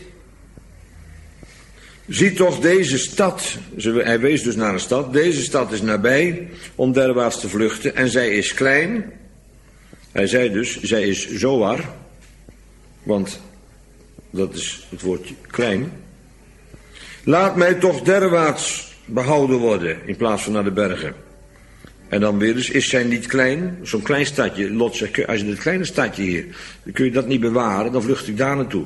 Speaker 1: Zie toch deze stad, hij wees dus naar een stad, deze stad is nabij om derwaarts te vluchten en zij is klein. Hij zei dus, zij is Zoar, want dat is het woordje klein. Laat mij toch derwaarts behouden worden in plaats van naar de bergen. En dan weer dus, is zij niet klein? Zo'n klein stadje, Lot zegt, als je dit kleine stadje hier, dan kun je dat niet bewaren, dan vlucht ik daar naartoe.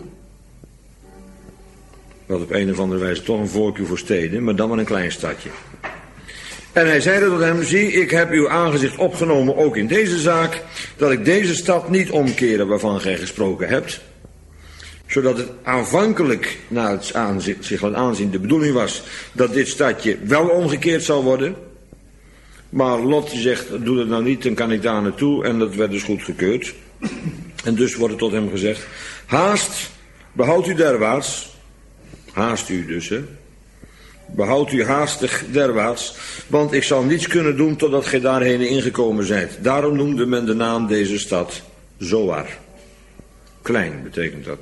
Speaker 1: Wat op een of andere wijze toch een voorkeur voor steden, maar dan maar een klein stadje. En hij zeide tot hem, zie, ik heb uw aangezicht opgenomen ook in deze zaak, dat ik deze stad niet omkeren waarvan gij gesproken hebt. Zodat het aanvankelijk naar het aanzien, zich laat aanzien de bedoeling was dat dit stadje wel omgekeerd zou worden. Maar Lot zegt, doe dat nou niet, dan kan ik daar naartoe. En dat werd dus goedgekeurd. En dus wordt er tot hem gezegd, haast, behoud u derwaarts. Haast u dus, hè. Behoud u haastig derwaarts, want ik zal niets kunnen doen totdat gij daarheen ingekomen zijt. Daarom noemde men de naam deze stad Zoar. Klein betekent dat.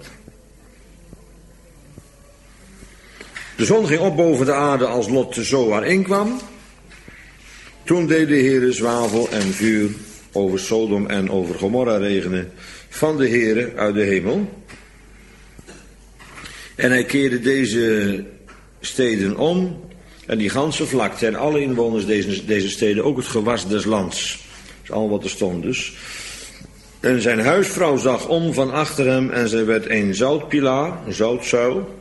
Speaker 1: De zon ging op boven de aarde als Lot te Zoar inkwam. Toen deed de Heere zwavel en vuur over Sodom en over Gomorra regenen van de Heere uit de hemel. En hij keerde deze steden om en die ganse vlakte en alle inwoners deze steden, ook het gewas des lands. Dat is al wat er stond dus. En zijn huisvrouw zag om van achter hem en zij werd een zoutpilaar, een zoutzuil.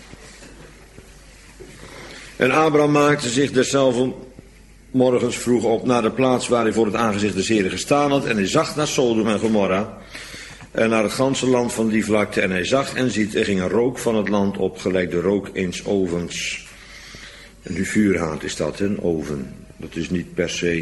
Speaker 1: En Abraham maakte zich derzelfde morgens vroeg op naar de plaats waar hij voor het aangezicht des Heren gestaan had. En hij zag naar Sodom en Gomorra en naar het ganse land van die vlakte. En hij zag en ziet, er ging een rook van het land op, gelijk de rook eens ovens. En die vuurhaard is dat, een oven. Dat is niet per se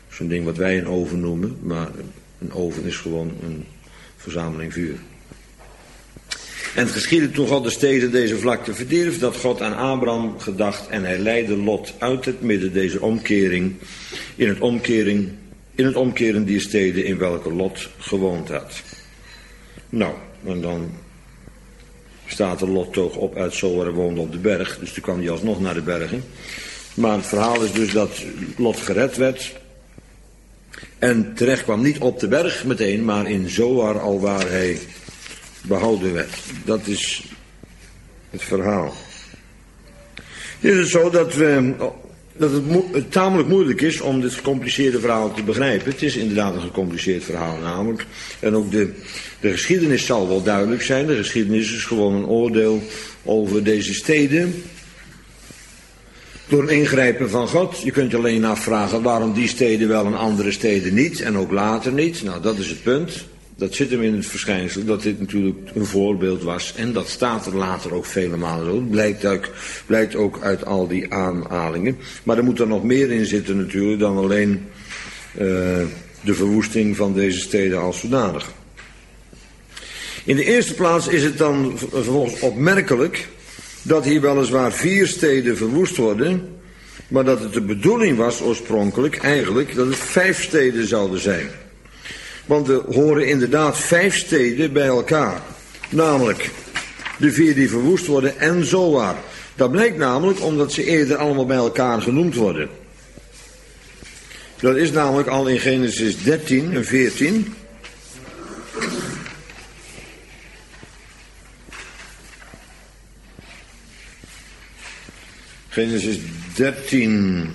Speaker 1: Zo'n ding wat wij een oven noemen, maar een oven is gewoon een verzameling vuur. En het geschiedde toen God de steden deze vlakte verdierf, dat God aan Abraham gedacht en hij leidde Lot uit het midden deze omkering, in het omkeren die steden in welke Lot gewoond had. Nou, en dan staat er Lot toog op uit Zoar en woonde op de berg, dus toen kwam hij alsnog naar de bergen. Maar het verhaal is dus dat Lot gered werd en terecht kwam niet op de berg meteen, maar in Zoar al waar hij behouden werd. Dat is het verhaal. Hier is het zo dat het tamelijk moeilijk is om dit gecompliceerde verhaal te begrijpen. Het is inderdaad een gecompliceerd verhaal namelijk. En ook de geschiedenis zal wel duidelijk zijn. De geschiedenis is gewoon een oordeel over deze steden. Door een ingrijpen van God. Je kunt je alleen afvragen waarom die steden wel en andere steden niet. En ook later niet. Nou, dat is het punt. Dat zit hem in het verschijnsel dat dit natuurlijk een voorbeeld was. En dat staat er later ook vele malen zo. Blijkt ook uit al die aanhalingen. Maar er moet er nog meer in zitten natuurlijk dan alleen de verwoesting van deze steden als zodanig. In de eerste plaats is het dan vervolgens opmerkelijk dat hier weliswaar 4 steden verwoest worden, maar dat het de bedoeling was oorspronkelijk eigenlijk dat het 5 steden zouden zijn. Want we horen inderdaad 5 steden bij elkaar. Namelijk de 4 die verwoest worden en Zoar. Dat blijkt namelijk omdat ze eerder allemaal bij elkaar genoemd worden. Dat is namelijk al in Genesis 13 en 14. Genesis 13...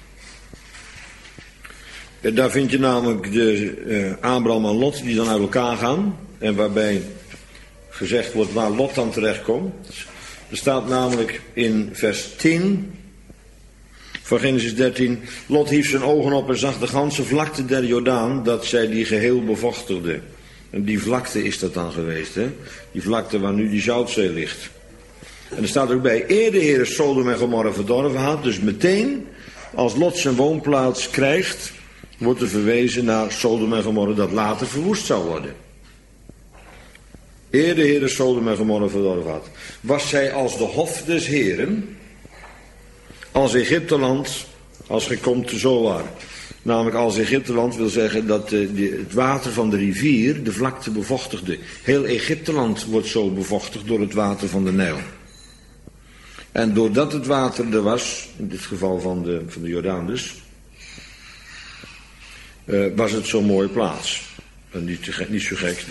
Speaker 1: Daar vind je namelijk de Abraham en Lot die dan uit elkaar gaan. En waarbij gezegd wordt waar Lot dan terechtkomt. Er staat namelijk in vers 10 van Genesis 13. Lot hief zijn ogen op en zag de ganse vlakte der Jordaan, dat zij die geheel bevochtigde. En die vlakte is dat dan geweest, hè? Die vlakte waar nu die Zoutzee ligt. En er staat ook bij, eer de Heer Sodom en Gomorra verdorven had. Dus meteen als Lot zijn woonplaats krijgt, wordt er verwezen naar Sodom en Gomorra dat later verwoest zou worden. Eer de Heer Sodom en Gomorra verdorven had, was zij als de hof des Heren, als Egypteland, als gij komt te Zoar. Namelijk als Egypteland wil zeggen dat het water van de rivier de vlakte bevochtigde. Heel Egypteland wordt zo bevochtigd door het water van de Nijl. En doordat het water er was, in dit geval van de Jordaan dus, was het zo'n mooie plaats. En niet zo gek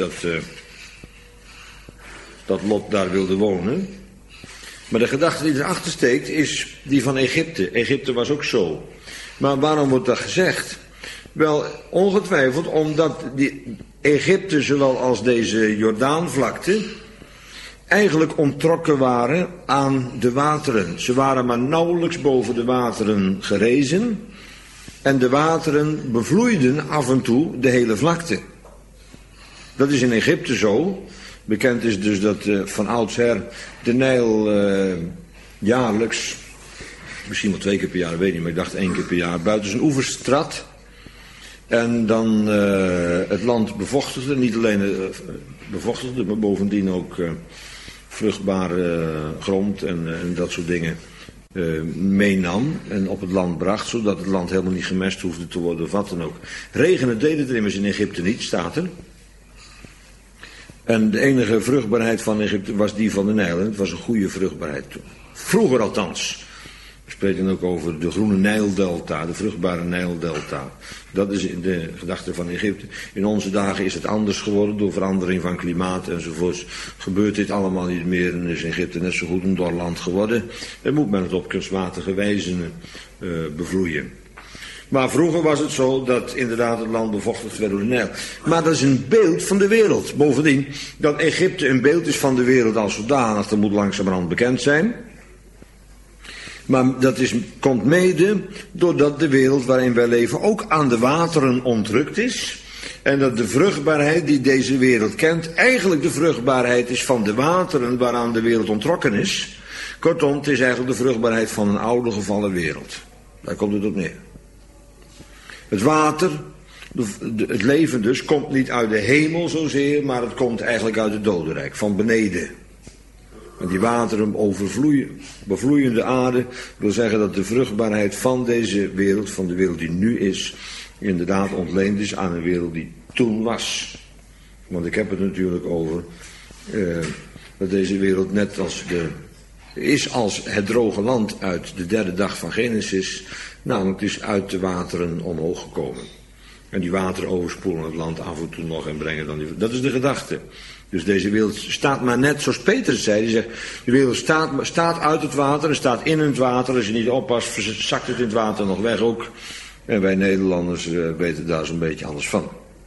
Speaker 1: dat Lot daar wilde wonen. Maar de gedachte die erachter steekt is die van Egypte. Egypte was ook zo. Maar waarom wordt dat gezegd? Wel, ongetwijfeld omdat die Egypte zowel als deze Jordaanvlakte eigenlijk onttrokken waren aan de wateren. Ze waren maar nauwelijks boven de wateren gerezen. En de wateren bevloeiden af en toe de hele vlakte. Dat is in Egypte zo. Bekend is dus dat van oudsher de Nijl jaarlijks, misschien wel 2 keer per jaar, weet ik niet, maar ik dacht 1 keer per jaar, buiten zijn oevers trad. En dan het land bevochtigde, niet alleen bevochtigde, maar bovendien ook vruchtbare grond en dat soort dingen meenam en op het land bracht, zodat het land helemaal niet gemest hoefde te worden of wat dan ook. Regenen deden er immers in Egypte niet, staat er. En de enige vruchtbaarheid van Egypte was die van de Nijl. En het was een goede vruchtbaarheid toen. Vroeger althans. We spreken ook over de groene Nijldelta, de vruchtbare Nijldelta. Dat is de gedachte van Egypte. In onze dagen is het anders geworden door verandering van klimaat enzovoorts. Gebeurt dit allemaal niet meer en is Egypte net zo goed een dorland geworden. En moet men het op kunstmatige wijze bevloeien. Maar vroeger was het zo dat inderdaad het land bevochtigd werd door de Nijl. Maar dat is een beeld van de wereld. Bovendien, dat Egypte een beeld is van de wereld als zodanig, dat moet langzamerhand bekend zijn. Maar dat komt mede doordat de wereld waarin wij leven ook aan de wateren ontrukt is. En dat de vruchtbaarheid die deze wereld kent eigenlijk de vruchtbaarheid is van de wateren waaraan de wereld onttrokken is. Kortom, het is eigenlijk de vruchtbaarheid van een oude gevallen wereld. Daar komt het op neer. Het water, het leven dus, komt niet uit de hemel zozeer, maar het komt eigenlijk uit het dodenrijk, van beneden. En die wateren bevloeiende aarde wil zeggen dat de vruchtbaarheid van deze wereld, van de wereld die nu is, inderdaad ontleend is aan een wereld die toen was. Want ik heb het natuurlijk over dat deze wereld net als als het droge land uit de derde dag van Genesis, namelijk het is uit de wateren omhoog gekomen. En die wateren overspoelen het land af en toe nog en brengen dan dat is de gedachte. Dus deze wereld staat maar net zoals Petrus zei. Die zegt, de wereld staat uit het water en staat in het water. Als je niet oppast, zakt het in het water nog weg ook. En wij Nederlanders weten daar zo'n beetje anders van.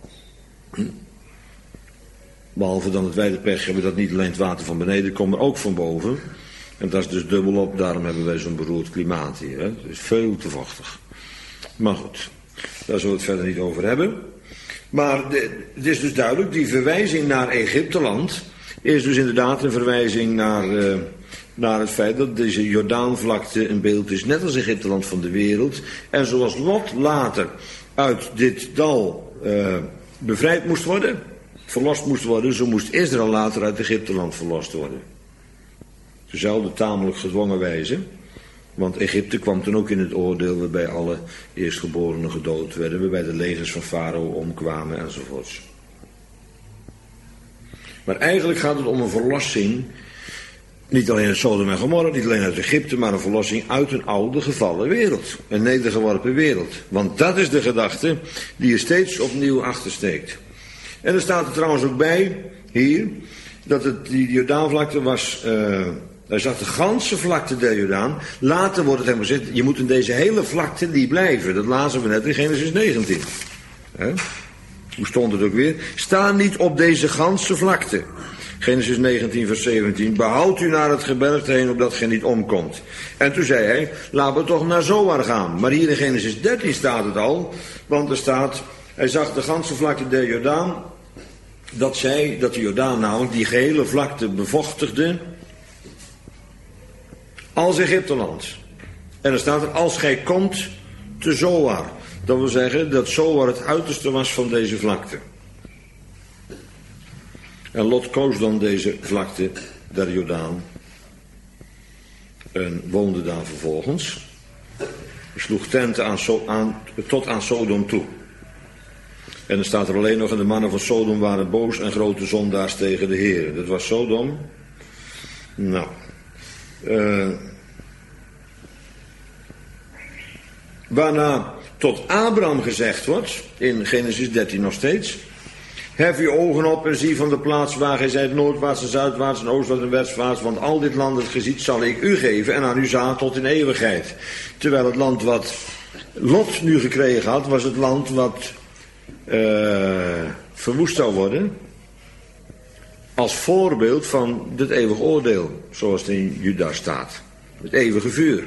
Speaker 1: Behalve dan dat wij de pech hebben dat niet alleen het water van beneden komt, maar ook van boven. En dat is dus dubbelop, daarom hebben wij zo'n beroerd klimaat hier. Hè? Het is veel te vochtig. Maar goed, daar zullen we het verder niet over hebben. Maar het is dus duidelijk, die verwijzing naar Egypteland is dus inderdaad een verwijzing naar het feit dat deze Jordaanvlakte een beeld is, net als Egypteland, van de wereld. En zoals Lot later uit dit dal bevrijd moest worden, verlost moest worden, zo moest Israël later uit Egypteland verlost worden. Dezelfde tamelijk gedwongen wijze. Want Egypte kwam toen ook in het oordeel waarbij alle eerstgeborenen gedood werden, waarbij de legers van Farao omkwamen enzovoorts. Maar eigenlijk gaat het om een verlossing, niet alleen uit Sodom en Gomorra, niet alleen uit Egypte, maar een verlossing uit een oude gevallen wereld. Een nedergeworpen wereld. Want dat is de gedachte die er steeds opnieuw achter steekt. En er staat er trouwens ook bij, hier, dat die Jordaanvlakte was... Hij zag de ganse vlakte der Jordaan. Later wordt het hem gezegd, je moet in deze hele vlakte die blijven. Dat lazen we net in Genesis 19. Hoe stond het ook weer? Sta niet op deze ganse vlakte. Genesis 19 vers 17. Behoud u naar het gebergte heen, opdat gij niet omkomt. En toen zei hij, laten we toch naar Zoar gaan. Maar hier in Genesis 13 staat het al. Want er staat, hij zag de ganse vlakte der Jordaan. Dat de Jordaan namelijk die gehele vlakte bevochtigde als Egypteland. En er staat er, als gij komt te Zoar. Dat wil zeggen dat Zoar het uiterste was van deze vlakte. En Lot koos dan deze vlakte der Jordaan. En woonde daar vervolgens. Sloeg tenten tot aan Sodom toe. En er staat er alleen nog, en de mannen van Sodom waren boos en grote zondaars tegen de Heer. Dat was Sodom. Nou... waarna tot Abraham gezegd wordt, in Genesis 13 nog steeds, hef uw ogen op en zie van de plaats waar gij zijt, noordwaarts en zuidwaarts en oostwaarts en westwaarts, want al dit land dat gij ziet zal ik u geven en aan uw zaad tot in eeuwigheid. Terwijl het land wat Lot nu gekregen had, was het land wat verwoest zou worden, als voorbeeld van het eeuwig oordeel, zoals het in Juda staat. Het eeuwige vuur.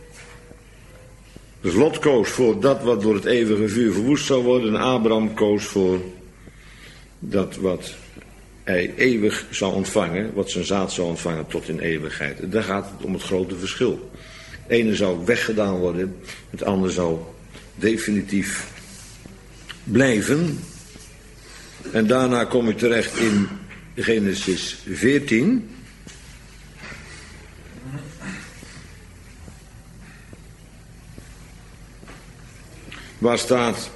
Speaker 1: Dus Lot koos voor dat wat door het eeuwige vuur verwoest zou worden. En Abraham koos voor dat wat hij eeuwig zou ontvangen. Wat zijn zaad zou ontvangen tot in eeuwigheid. En daar gaat het om het grote verschil. Het ene zou weggedaan worden. Het andere zou definitief blijven. En daarna kom ik terecht in Genesis 14... waar staat: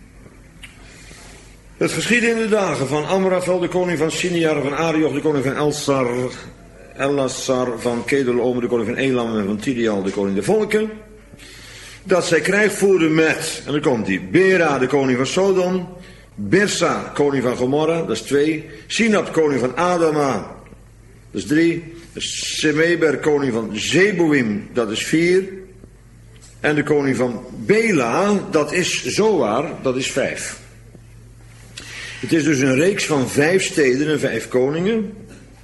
Speaker 1: het geschiedde in de dagen van Amrafel, de koning van Siniar, van Arioch, de koning van Ellasar, van Kedorlaomer, de koning van Elam, en van Tidial, de koning der volken, dat zij krijg voerden met, en dan komt die, Bera, de koning van Sodom, Birsa, koning van Gomorra, dat is 2, Sinab, koning van Adama, dat is 3, Semeber, koning van Zeboim, dat is 4, en de koning van Bela, dat is Zoar, dat is 5. Het is dus een reeks van 5 steden en 5 koningen.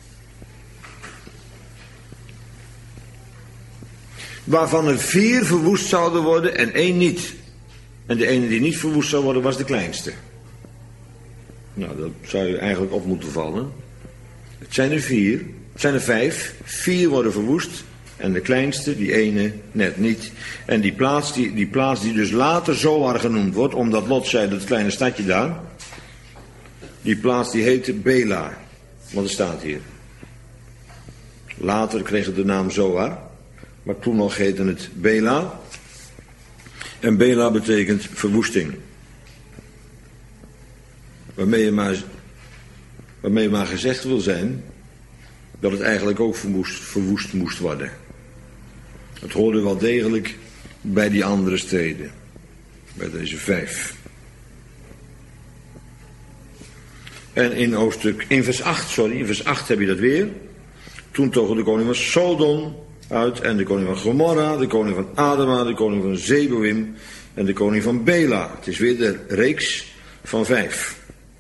Speaker 1: Waarvan er 4 verwoest zouden worden en 1 niet. En de ene die niet verwoest zou worden was de kleinste. Nou, dat zou je eigenlijk op moeten vallen. Het zijn er 4. Het zijn er 5. 4 worden verwoest. En de kleinste, die ene, net niet. En die plaats die dus later Zoar genoemd wordt, omdat Lot zei dat kleine stadje daar. Die plaats die heette Bela. Want er staat hier. Later kreeg het de naam Zoar. Maar toen nog heette het Bela. En Bela betekent verwoesting. Waarmee maar gezegd wil zijn dat het eigenlijk ook verwoest moest worden. Het hoorde wel degelijk bij die andere steden. Bij deze 5. En in vers 8 heb je dat weer. Toen togen de koning van Sodom uit en de koning van Gomorra, de koning van Adama, de koning van Zeboim en de koning van Bela. Het is weer de reeks van 5.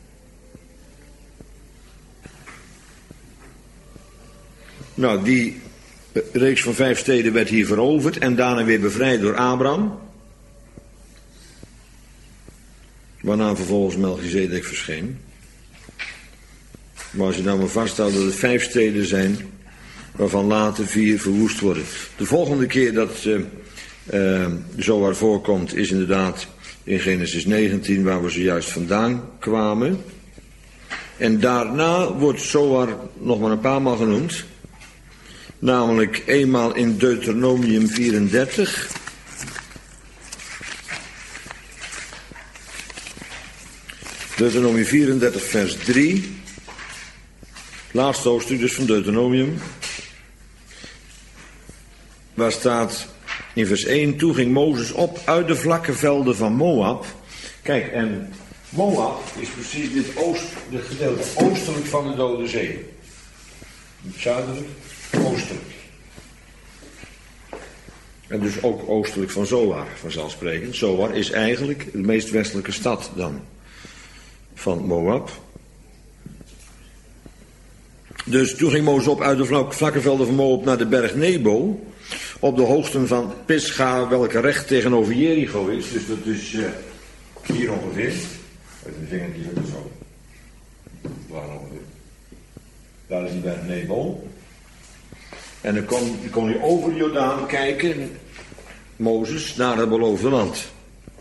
Speaker 1: Nou, die reeks van 5 steden werd hier veroverd en daarna weer bevrijd door Abraham. Waarna vervolgens Melchizedek verscheen. Maar als je nou maar vasthoudt dat het 5 steden zijn, waarvan later 4 verwoest worden. De volgende keer dat Zoar voorkomt is inderdaad in Genesis 19, waar we zojuist vandaan kwamen. En daarna wordt Zoar nog maar een paar maal genoemd. Namelijk eenmaal in Deuteronomium 34. Deuteronomium 34 vers 3. Laatste hoofdstuk dus van Deuteronomium. Waar staat in vers 1. Toen ging Mozes op uit de vlakke velden van Moab. Kijk, en Moab is precies dit gedeelte oostelijk van de Dode Zee. Zuidelijk, oostelijk. En dus ook oostelijk van Zoar, vanzelfsprekend. Zoar is eigenlijk de meest westelijke stad dan van Moab. Dus toen ging Mozes op uit de vlakke velden van Moab naar de berg Nebo, op de hoogten van Pisga, welke recht tegenover Jericho is. Dus dat is hier ongeveer. Met een vingertje zo. Waar ongeveer. Daar is die berg Nebo. En dan kon hij over de Jordaan kijken, Mozes, naar het beloofde land.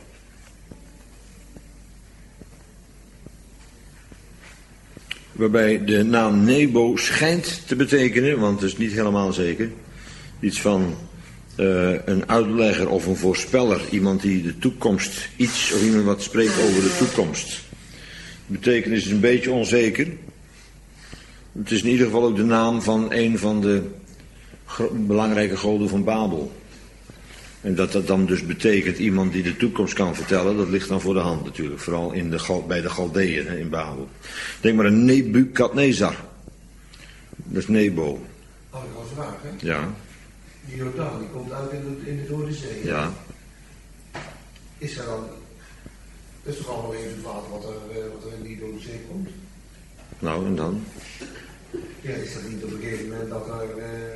Speaker 1: Waarbij de naam Nebo schijnt te betekenen, want het is niet helemaal zeker, iets van een uitlegger of een voorspeller, iemand die de toekomst, iets of iemand wat spreekt over de toekomst. De betekenis is een beetje onzeker. Het is in ieder geval ook de naam van een van de belangrijke goden van Babel. En dat dan dus betekent iemand die de toekomst kan vertellen, dat ligt dan voor de hand natuurlijk. Vooral bij de Galdeën in Babel. Denk maar aan Nebukadnezar. Dat is Nebo.
Speaker 3: Had ik al een vraag, hè?
Speaker 1: Ja.
Speaker 3: Die Jordaan, die komt uit in de Dode Zee.
Speaker 1: Ja.
Speaker 3: Is er dan... Dat is toch allemaal even het water wat er in die Dode Zee komt?
Speaker 1: Nou, en dan?
Speaker 3: Ja, is dat niet op een gegeven moment dat er...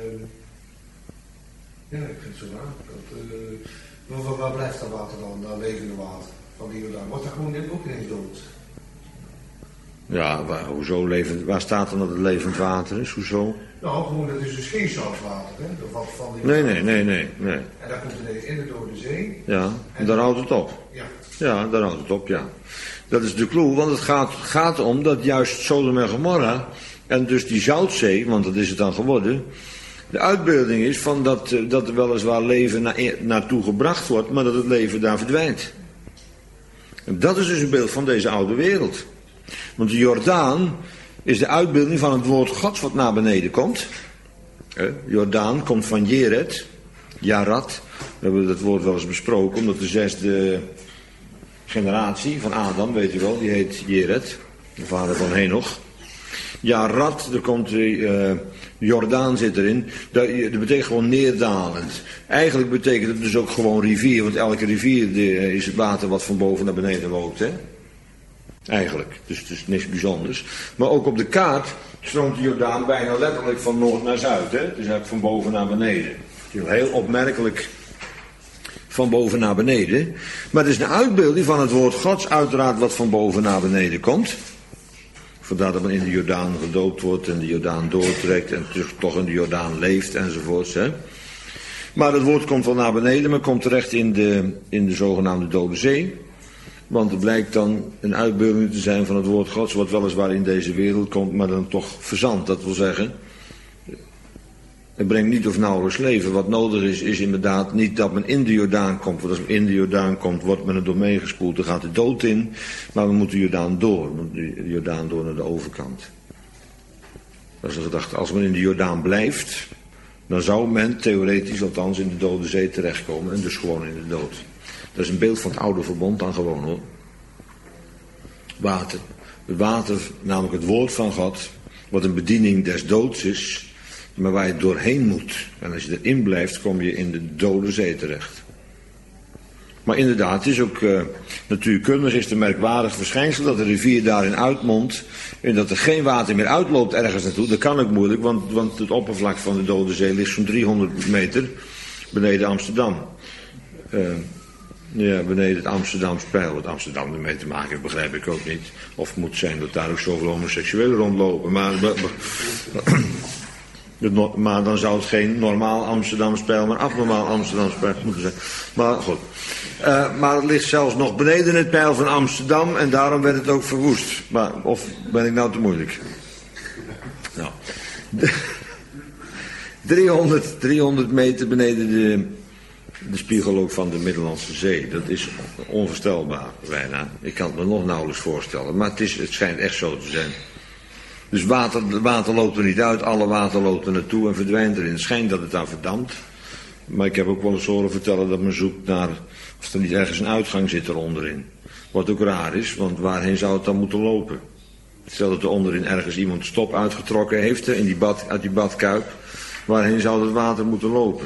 Speaker 3: Ja, ik vind het zo raar. Waar blijft dat water dan, dat levende water van die Jordaan? Wordt dat gewoon ook ineens dood?
Speaker 1: Ja, hoezo levend? Waar staat dan dat het levend water is? Hoezo?
Speaker 3: Nou, gewoon, dat is dus geen zoutwater, hè? Van die
Speaker 1: Nee.
Speaker 3: En dat komt ineens in de Dode Zee.
Speaker 1: Ja, en daar houdt het op.
Speaker 3: Ja.
Speaker 1: Ja, daar houdt het op, ja. Dat is de clue, want het gaat om dat juist Sodom en Gomorra en dus die Zoutzee, want dat is het dan geworden, de uitbeelding is van dat er weliswaar leven naartoe gebracht wordt, maar dat het leven daar verdwijnt. En dat is dus een beeld van deze oude wereld. Want de Jordaan is de uitbeelding van het woord Gods wat naar beneden komt. Jordaan komt van Jered, Jarat. We hebben dat woord wel eens besproken, omdat de 6e generatie van Adam, weet u wel, die heet Jered, de vader van Henoch. Jarat, er komt Jordaan zit erin. Dat betekent gewoon neerdalend. Eigenlijk betekent het dus ook gewoon rivier, want elke rivier is het water wat van boven naar beneden loopt, hè? Eigenlijk, dus het is niks bijzonders. Maar ook op de kaart stroomt de Jordaan bijna letterlijk van noord naar zuid, hè? Het is eigenlijk van boven naar beneden. Het is heel opmerkelijk van boven naar beneden. Maar het is een uitbeelding van het woord Gods, uiteraard wat van boven naar beneden komt. Vandaar dat men in de Jordaan gedoopt wordt en de Jordaan doortrekt en toch in de Jordaan leeft enzovoorts. Hè? Maar het woord komt wel naar beneden, maar komt terecht in de zogenaamde Dode Zee. Want het blijkt dan een uitbeelding te zijn van het woord Gods, wat weliswaar in deze wereld komt, maar dan toch verzandt. Dat wil zeggen, het brengt niet of nauwelijks leven. Wat nodig is, is inderdaad niet dat men in de Jordaan komt. Want als men in de Jordaan komt, wordt men er door meegespoeld, dan gaat de dood in. Maar we moeten de Jordaan door, de Jordaan door naar de overkant. Dat is de gedachte. Als men in de Jordaan blijft, dan zou men theoretisch althans in de Dode Zee terechtkomen en dus gewoon in de dood. Dat is een beeld van het oude verbond dan gewoon hoor. Water. Het water, namelijk het woord van God, wat een bediening des doods is, maar waar je doorheen moet. En als je erin blijft, kom je in de Dode Zee terecht. Maar inderdaad, het is ook natuurkundig is het een merkwaardig verschijnsel dat de rivier daarin uitmondt en dat er geen water meer uitloopt ergens naartoe. Dat kan ook moeilijk, want het oppervlak van de Dode Zee ligt zo'n 300 meter beneden Amsterdam. Ja, beneden het Amsterdamspijl. Wat Amsterdam ermee te maken heeft, begrijp ik ook niet. Of het moet zijn dat daar ook zoveel homoseksuelen rondlopen. Maar dan zou het geen normaal Amsterdamspijl, maar abnormaal Amsterdamspijl moeten zijn. Maar goed. Maar het ligt zelfs nog beneden het pijl van Amsterdam en daarom werd het ook verwoest. Maar, of ben ik nou te moeilijk? Nou. 300 meter beneden de spiegel ook van de Middellandse Zee. Dat is onvoorstelbaar bijna. Ik kan het me nog nauwelijks voorstellen. Maar het schijnt echt zo te zijn. Dus water loopt er niet uit. Alle water loopt er naartoe en verdwijnt erin. Het schijnt dat het daar verdampt. Maar ik heb ook wel eens horen vertellen dat men zoekt naar of er niet ergens een uitgang zit eronderin. Wat ook raar is, want waarheen zou het dan moeten lopen? Stel dat er onderin ergens iemand stop uitgetrokken heeft uit die badkuip. Waarheen zou het water moeten lopen?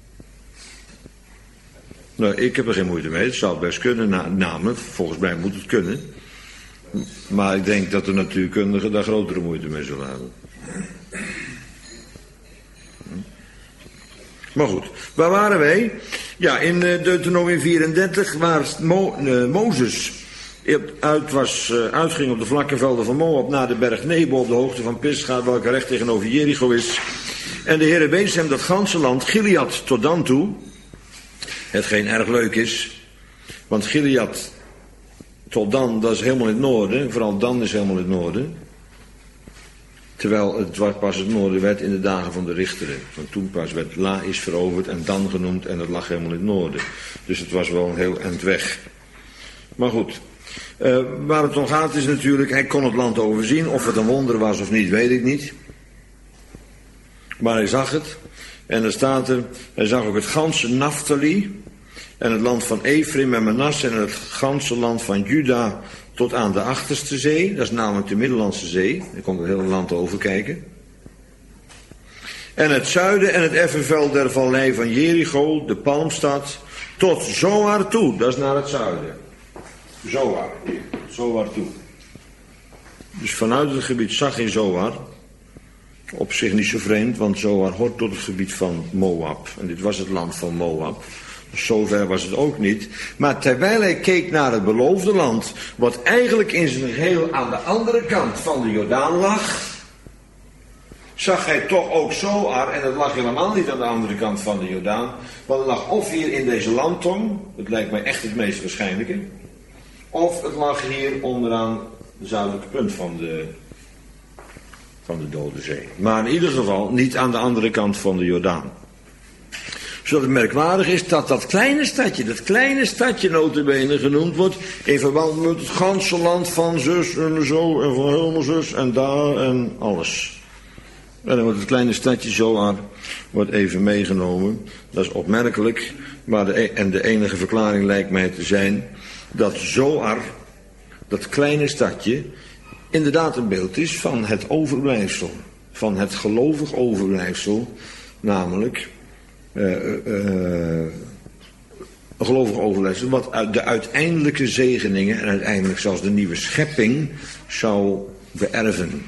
Speaker 1: Nou, ik heb er geen moeite mee. Het zou best kunnen, namelijk, volgens mij moet het kunnen. Maar ik denk dat de natuurkundigen daar grotere moeite mee zullen hebben. Maar goed, waar waren wij? Ja, in Deuteronomium 34, waar Mozes uitging op de vlakke velden van Moab naar de berg Nebo op de hoogte van Pisga, welke recht tegenover Jericho is. En de Heere wees hem dat ganse land, Gilead tot dan toe, hetgeen erg leuk is, want Gilead tot dan, dat is helemaal in het noorden, vooral dan is helemaal in het noorden. Terwijl het pas het noorden werd in de dagen van de richteren. Want toen pas werd La is veroverd en dan genoemd en dat lag helemaal in het noorden. Dus het was wel een heel eind weg. Maar goed, waar het om gaat is natuurlijk, hij kon het land overzien. Of het een wonder was of niet, weet ik niet. Maar hij zag het. En er staat er, hij zag ook het ganse Naphtali en het land van Ephraim en Manasse en het ganse land van Juda tot aan de achterste zee. Dat is namelijk de Middellandse Zee. Daar kon het hele land over kijken. En het zuiden en het effenveld der vallei van Jericho, de Palmstad, tot Zoar toe. Dat is naar het zuiden. Zoar toe. Dus vanuit het gebied zag je Zoar. Op zich niet zo vreemd, want Zoar hoort tot het gebied van Moab. En dit was het land van Moab. Zover was het ook niet. Maar terwijl hij keek naar het beloofde land, wat eigenlijk in zijn geheel aan de andere kant van de Jordaan lag, zag hij toch ook Zoar, en het lag helemaal niet aan de andere kant van de Jordaan, want het lag of hier in deze landtong, het lijkt mij echt het meest waarschijnlijke, of het lag hier onderaan de zuidelijke punt van de Dode Zee. Maar in ieder geval niet aan de andere kant van de Jordaan. Zodat het merkwaardig is dat kleine stadje nota bene genoemd wordt in verband met het ganse land van zus en zo en van helemaal zus en daar en alles. En dan wordt het kleine stadje Zoar wordt even meegenomen. Dat is opmerkelijk, maar de enige verklaring lijkt mij te zijn dat Zoar, dat kleine stadje, inderdaad een beeld is van het overblijfsel, van het gelovig overblijfsel, namelijk een gelovig overblijfsel wat uit de uiteindelijke zegeningen en uiteindelijk zelfs de nieuwe schepping zou beërven.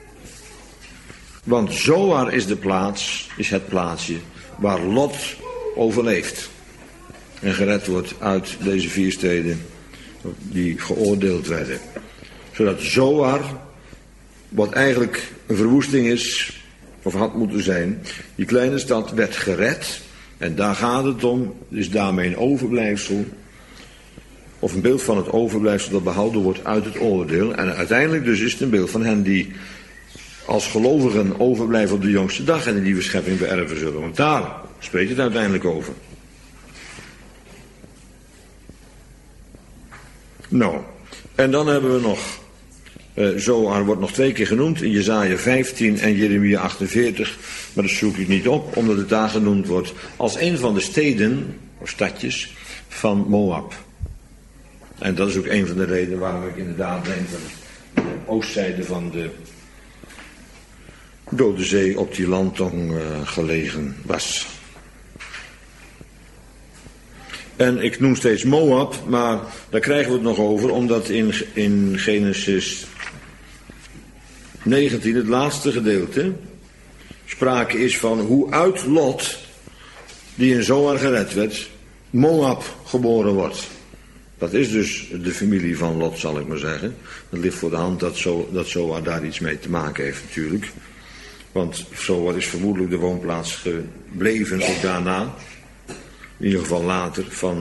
Speaker 1: Want Zoar is het plaatsje waar Lot overleeft en gered wordt uit deze 4 steden die geoordeeld werden. Zodat Zoar, wat eigenlijk een verwoesting is, of had moeten zijn, die kleine stad werd gered En daar gaat het om, is daarmee een overblijfsel, of een beeld van het overblijfsel dat behouden wordt uit het oordeel. En uiteindelijk dus is het een beeld van hen die als gelovigen overblijven op de jongste dag en de nieuwe schepping beërven zullen. Want daar spreekt het uiteindelijk over. Nou, en dan hebben we nog, Zoar wordt nog 2 keer genoemd in Jesaja 15 en Jeremia 48, maar dat zoek ik niet op, omdat het daar genoemd wordt als een van de steden, of stadjes, van Moab. En dat is ook een van de redenen waarom ik inderdaad denk dat de oostzijde van de Dode Zee op die landtong gelegen was. En ik noem steeds Moab, maar daar krijgen we het nog over, omdat in Genesis 19, het laatste gedeelte, sprake is van hoe uit Lot, die in Zoar gered werd, Moab geboren wordt. Dat is dus de familie van Lot, zal ik maar zeggen. Het ligt voor de hand dat Zoar daar iets mee te maken heeft natuurlijk. Want Zoar is vermoedelijk de woonplaats gebleven, ook daarna. In ieder geval later,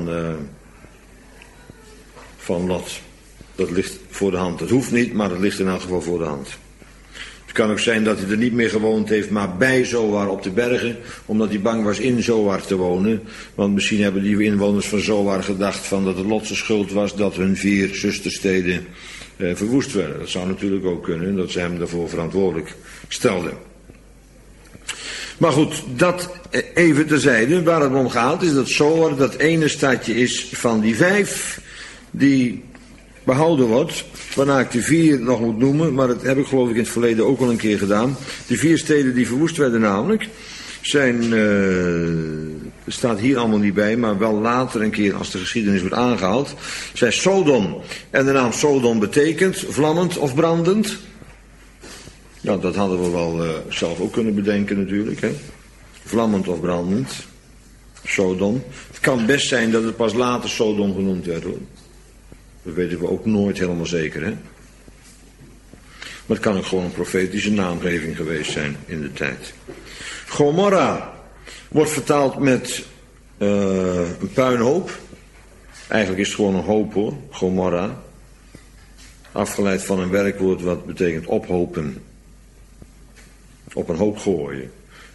Speaker 1: van Lot. Dat ligt voor de hand. Dat hoeft niet, maar dat ligt in elk geval voor de hand. Het kan ook zijn dat hij er niet meer gewoond heeft, maar bij Zoar op de bergen, omdat hij bang was in Zoar te wonen. Want misschien hebben die inwoners van Zoar gedacht van dat het Lotse schuld was dat hun 4 zustersteden verwoest werden. Dat zou natuurlijk ook kunnen, dat ze hem daarvoor verantwoordelijk stelden. Maar goed, dat even terzijde. Waar het om gaat is dat Zoar dat ene stadje is van die 5 die behouden wordt. Waarna ik de 4 nog moet noemen, maar dat heb ik geloof ik in het verleden ook al een keer gedaan. Die 4 steden die verwoest werden namelijk, zijn, staat hier allemaal niet bij, maar wel later een keer als de geschiedenis wordt aangehaald, zijn Sodom. En de naam Sodom betekent vlammend of brandend. Ja, dat hadden we wel zelf ook kunnen bedenken natuurlijk. Hè? Vlammend of brandend. Sodom. Het kan best zijn dat het pas later Sodom genoemd werd hoor. Dat weten we ook nooit helemaal zeker. Hè? Maar het kan ook gewoon een profetische naamgeving geweest zijn in de tijd. Gomorra wordt vertaald met een puinhoop. Eigenlijk is het gewoon een hoop hoor. Gomorra. Afgeleid van een werkwoord wat betekent ophopen. Op een hoop gooien.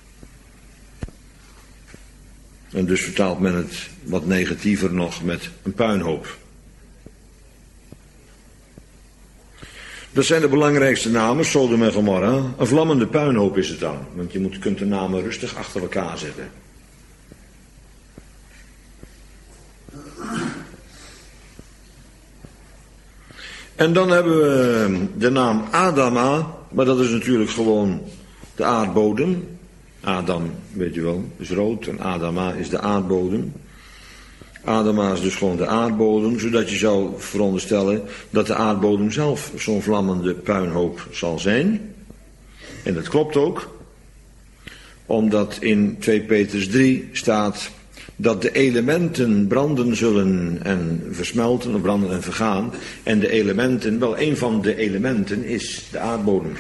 Speaker 1: En dus vertaalt men het wat negatiever nog met een puinhoop. Dat zijn de belangrijkste namen, Sodom en Gomorra. Een vlammende puinhoop is het dan. Want je kunt de namen rustig achter elkaar zetten. En dan hebben we de naam Adama. Maar dat is natuurlijk gewoon de aardbodem. Adam, weet je wel, is rood en Adama is de aardbodem. Adama is dus gewoon de aardbodem, zodat je zou veronderstellen dat de aardbodem zelf zo'n vlammende puinhoop zal zijn. En dat klopt ook, omdat in 2 Petrus 3 staat dat de elementen branden zullen en versmelten, of branden en vergaan. En de elementen, wel een van de elementen is de aardbodem.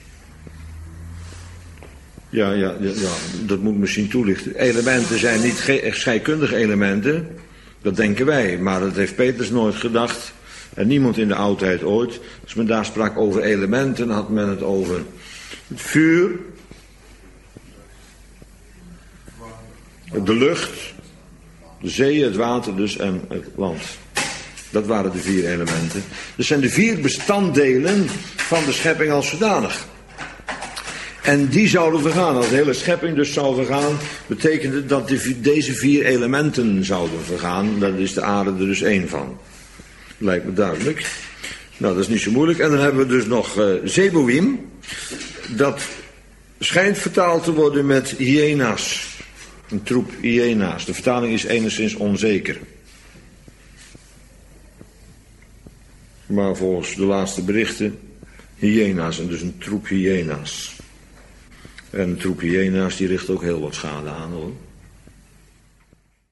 Speaker 1: Ja, dat moet ik misschien toelichten. Elementen zijn niet scheikundige elementen, dat denken wij, maar dat heeft Petrus nooit gedacht. En niemand in de oudheid ooit. Als men daar sprak over elementen, had men het over het vuur, de lucht, de zee, het water dus en het land. Dat waren de 4 elementen. Dat zijn de 4 bestanddelen van de schepping als zodanig. En die zouden vergaan. Als de hele schepping dus zou vergaan, betekent het dat deze 4 elementen zouden vergaan. Daar is de aarde er dus 1 van. Lijkt me duidelijk. Nou, dat is niet zo moeilijk. En dan hebben we dus nog Zeboïm. Dat schijnt vertaald te worden met hyena's. Een troep hyena's. De vertaling is enigszins onzeker. Maar volgens de laatste berichten, hyena's. En dus een troep hyena's. En een troep hyena's die richt ook heel wat schade aan hoor.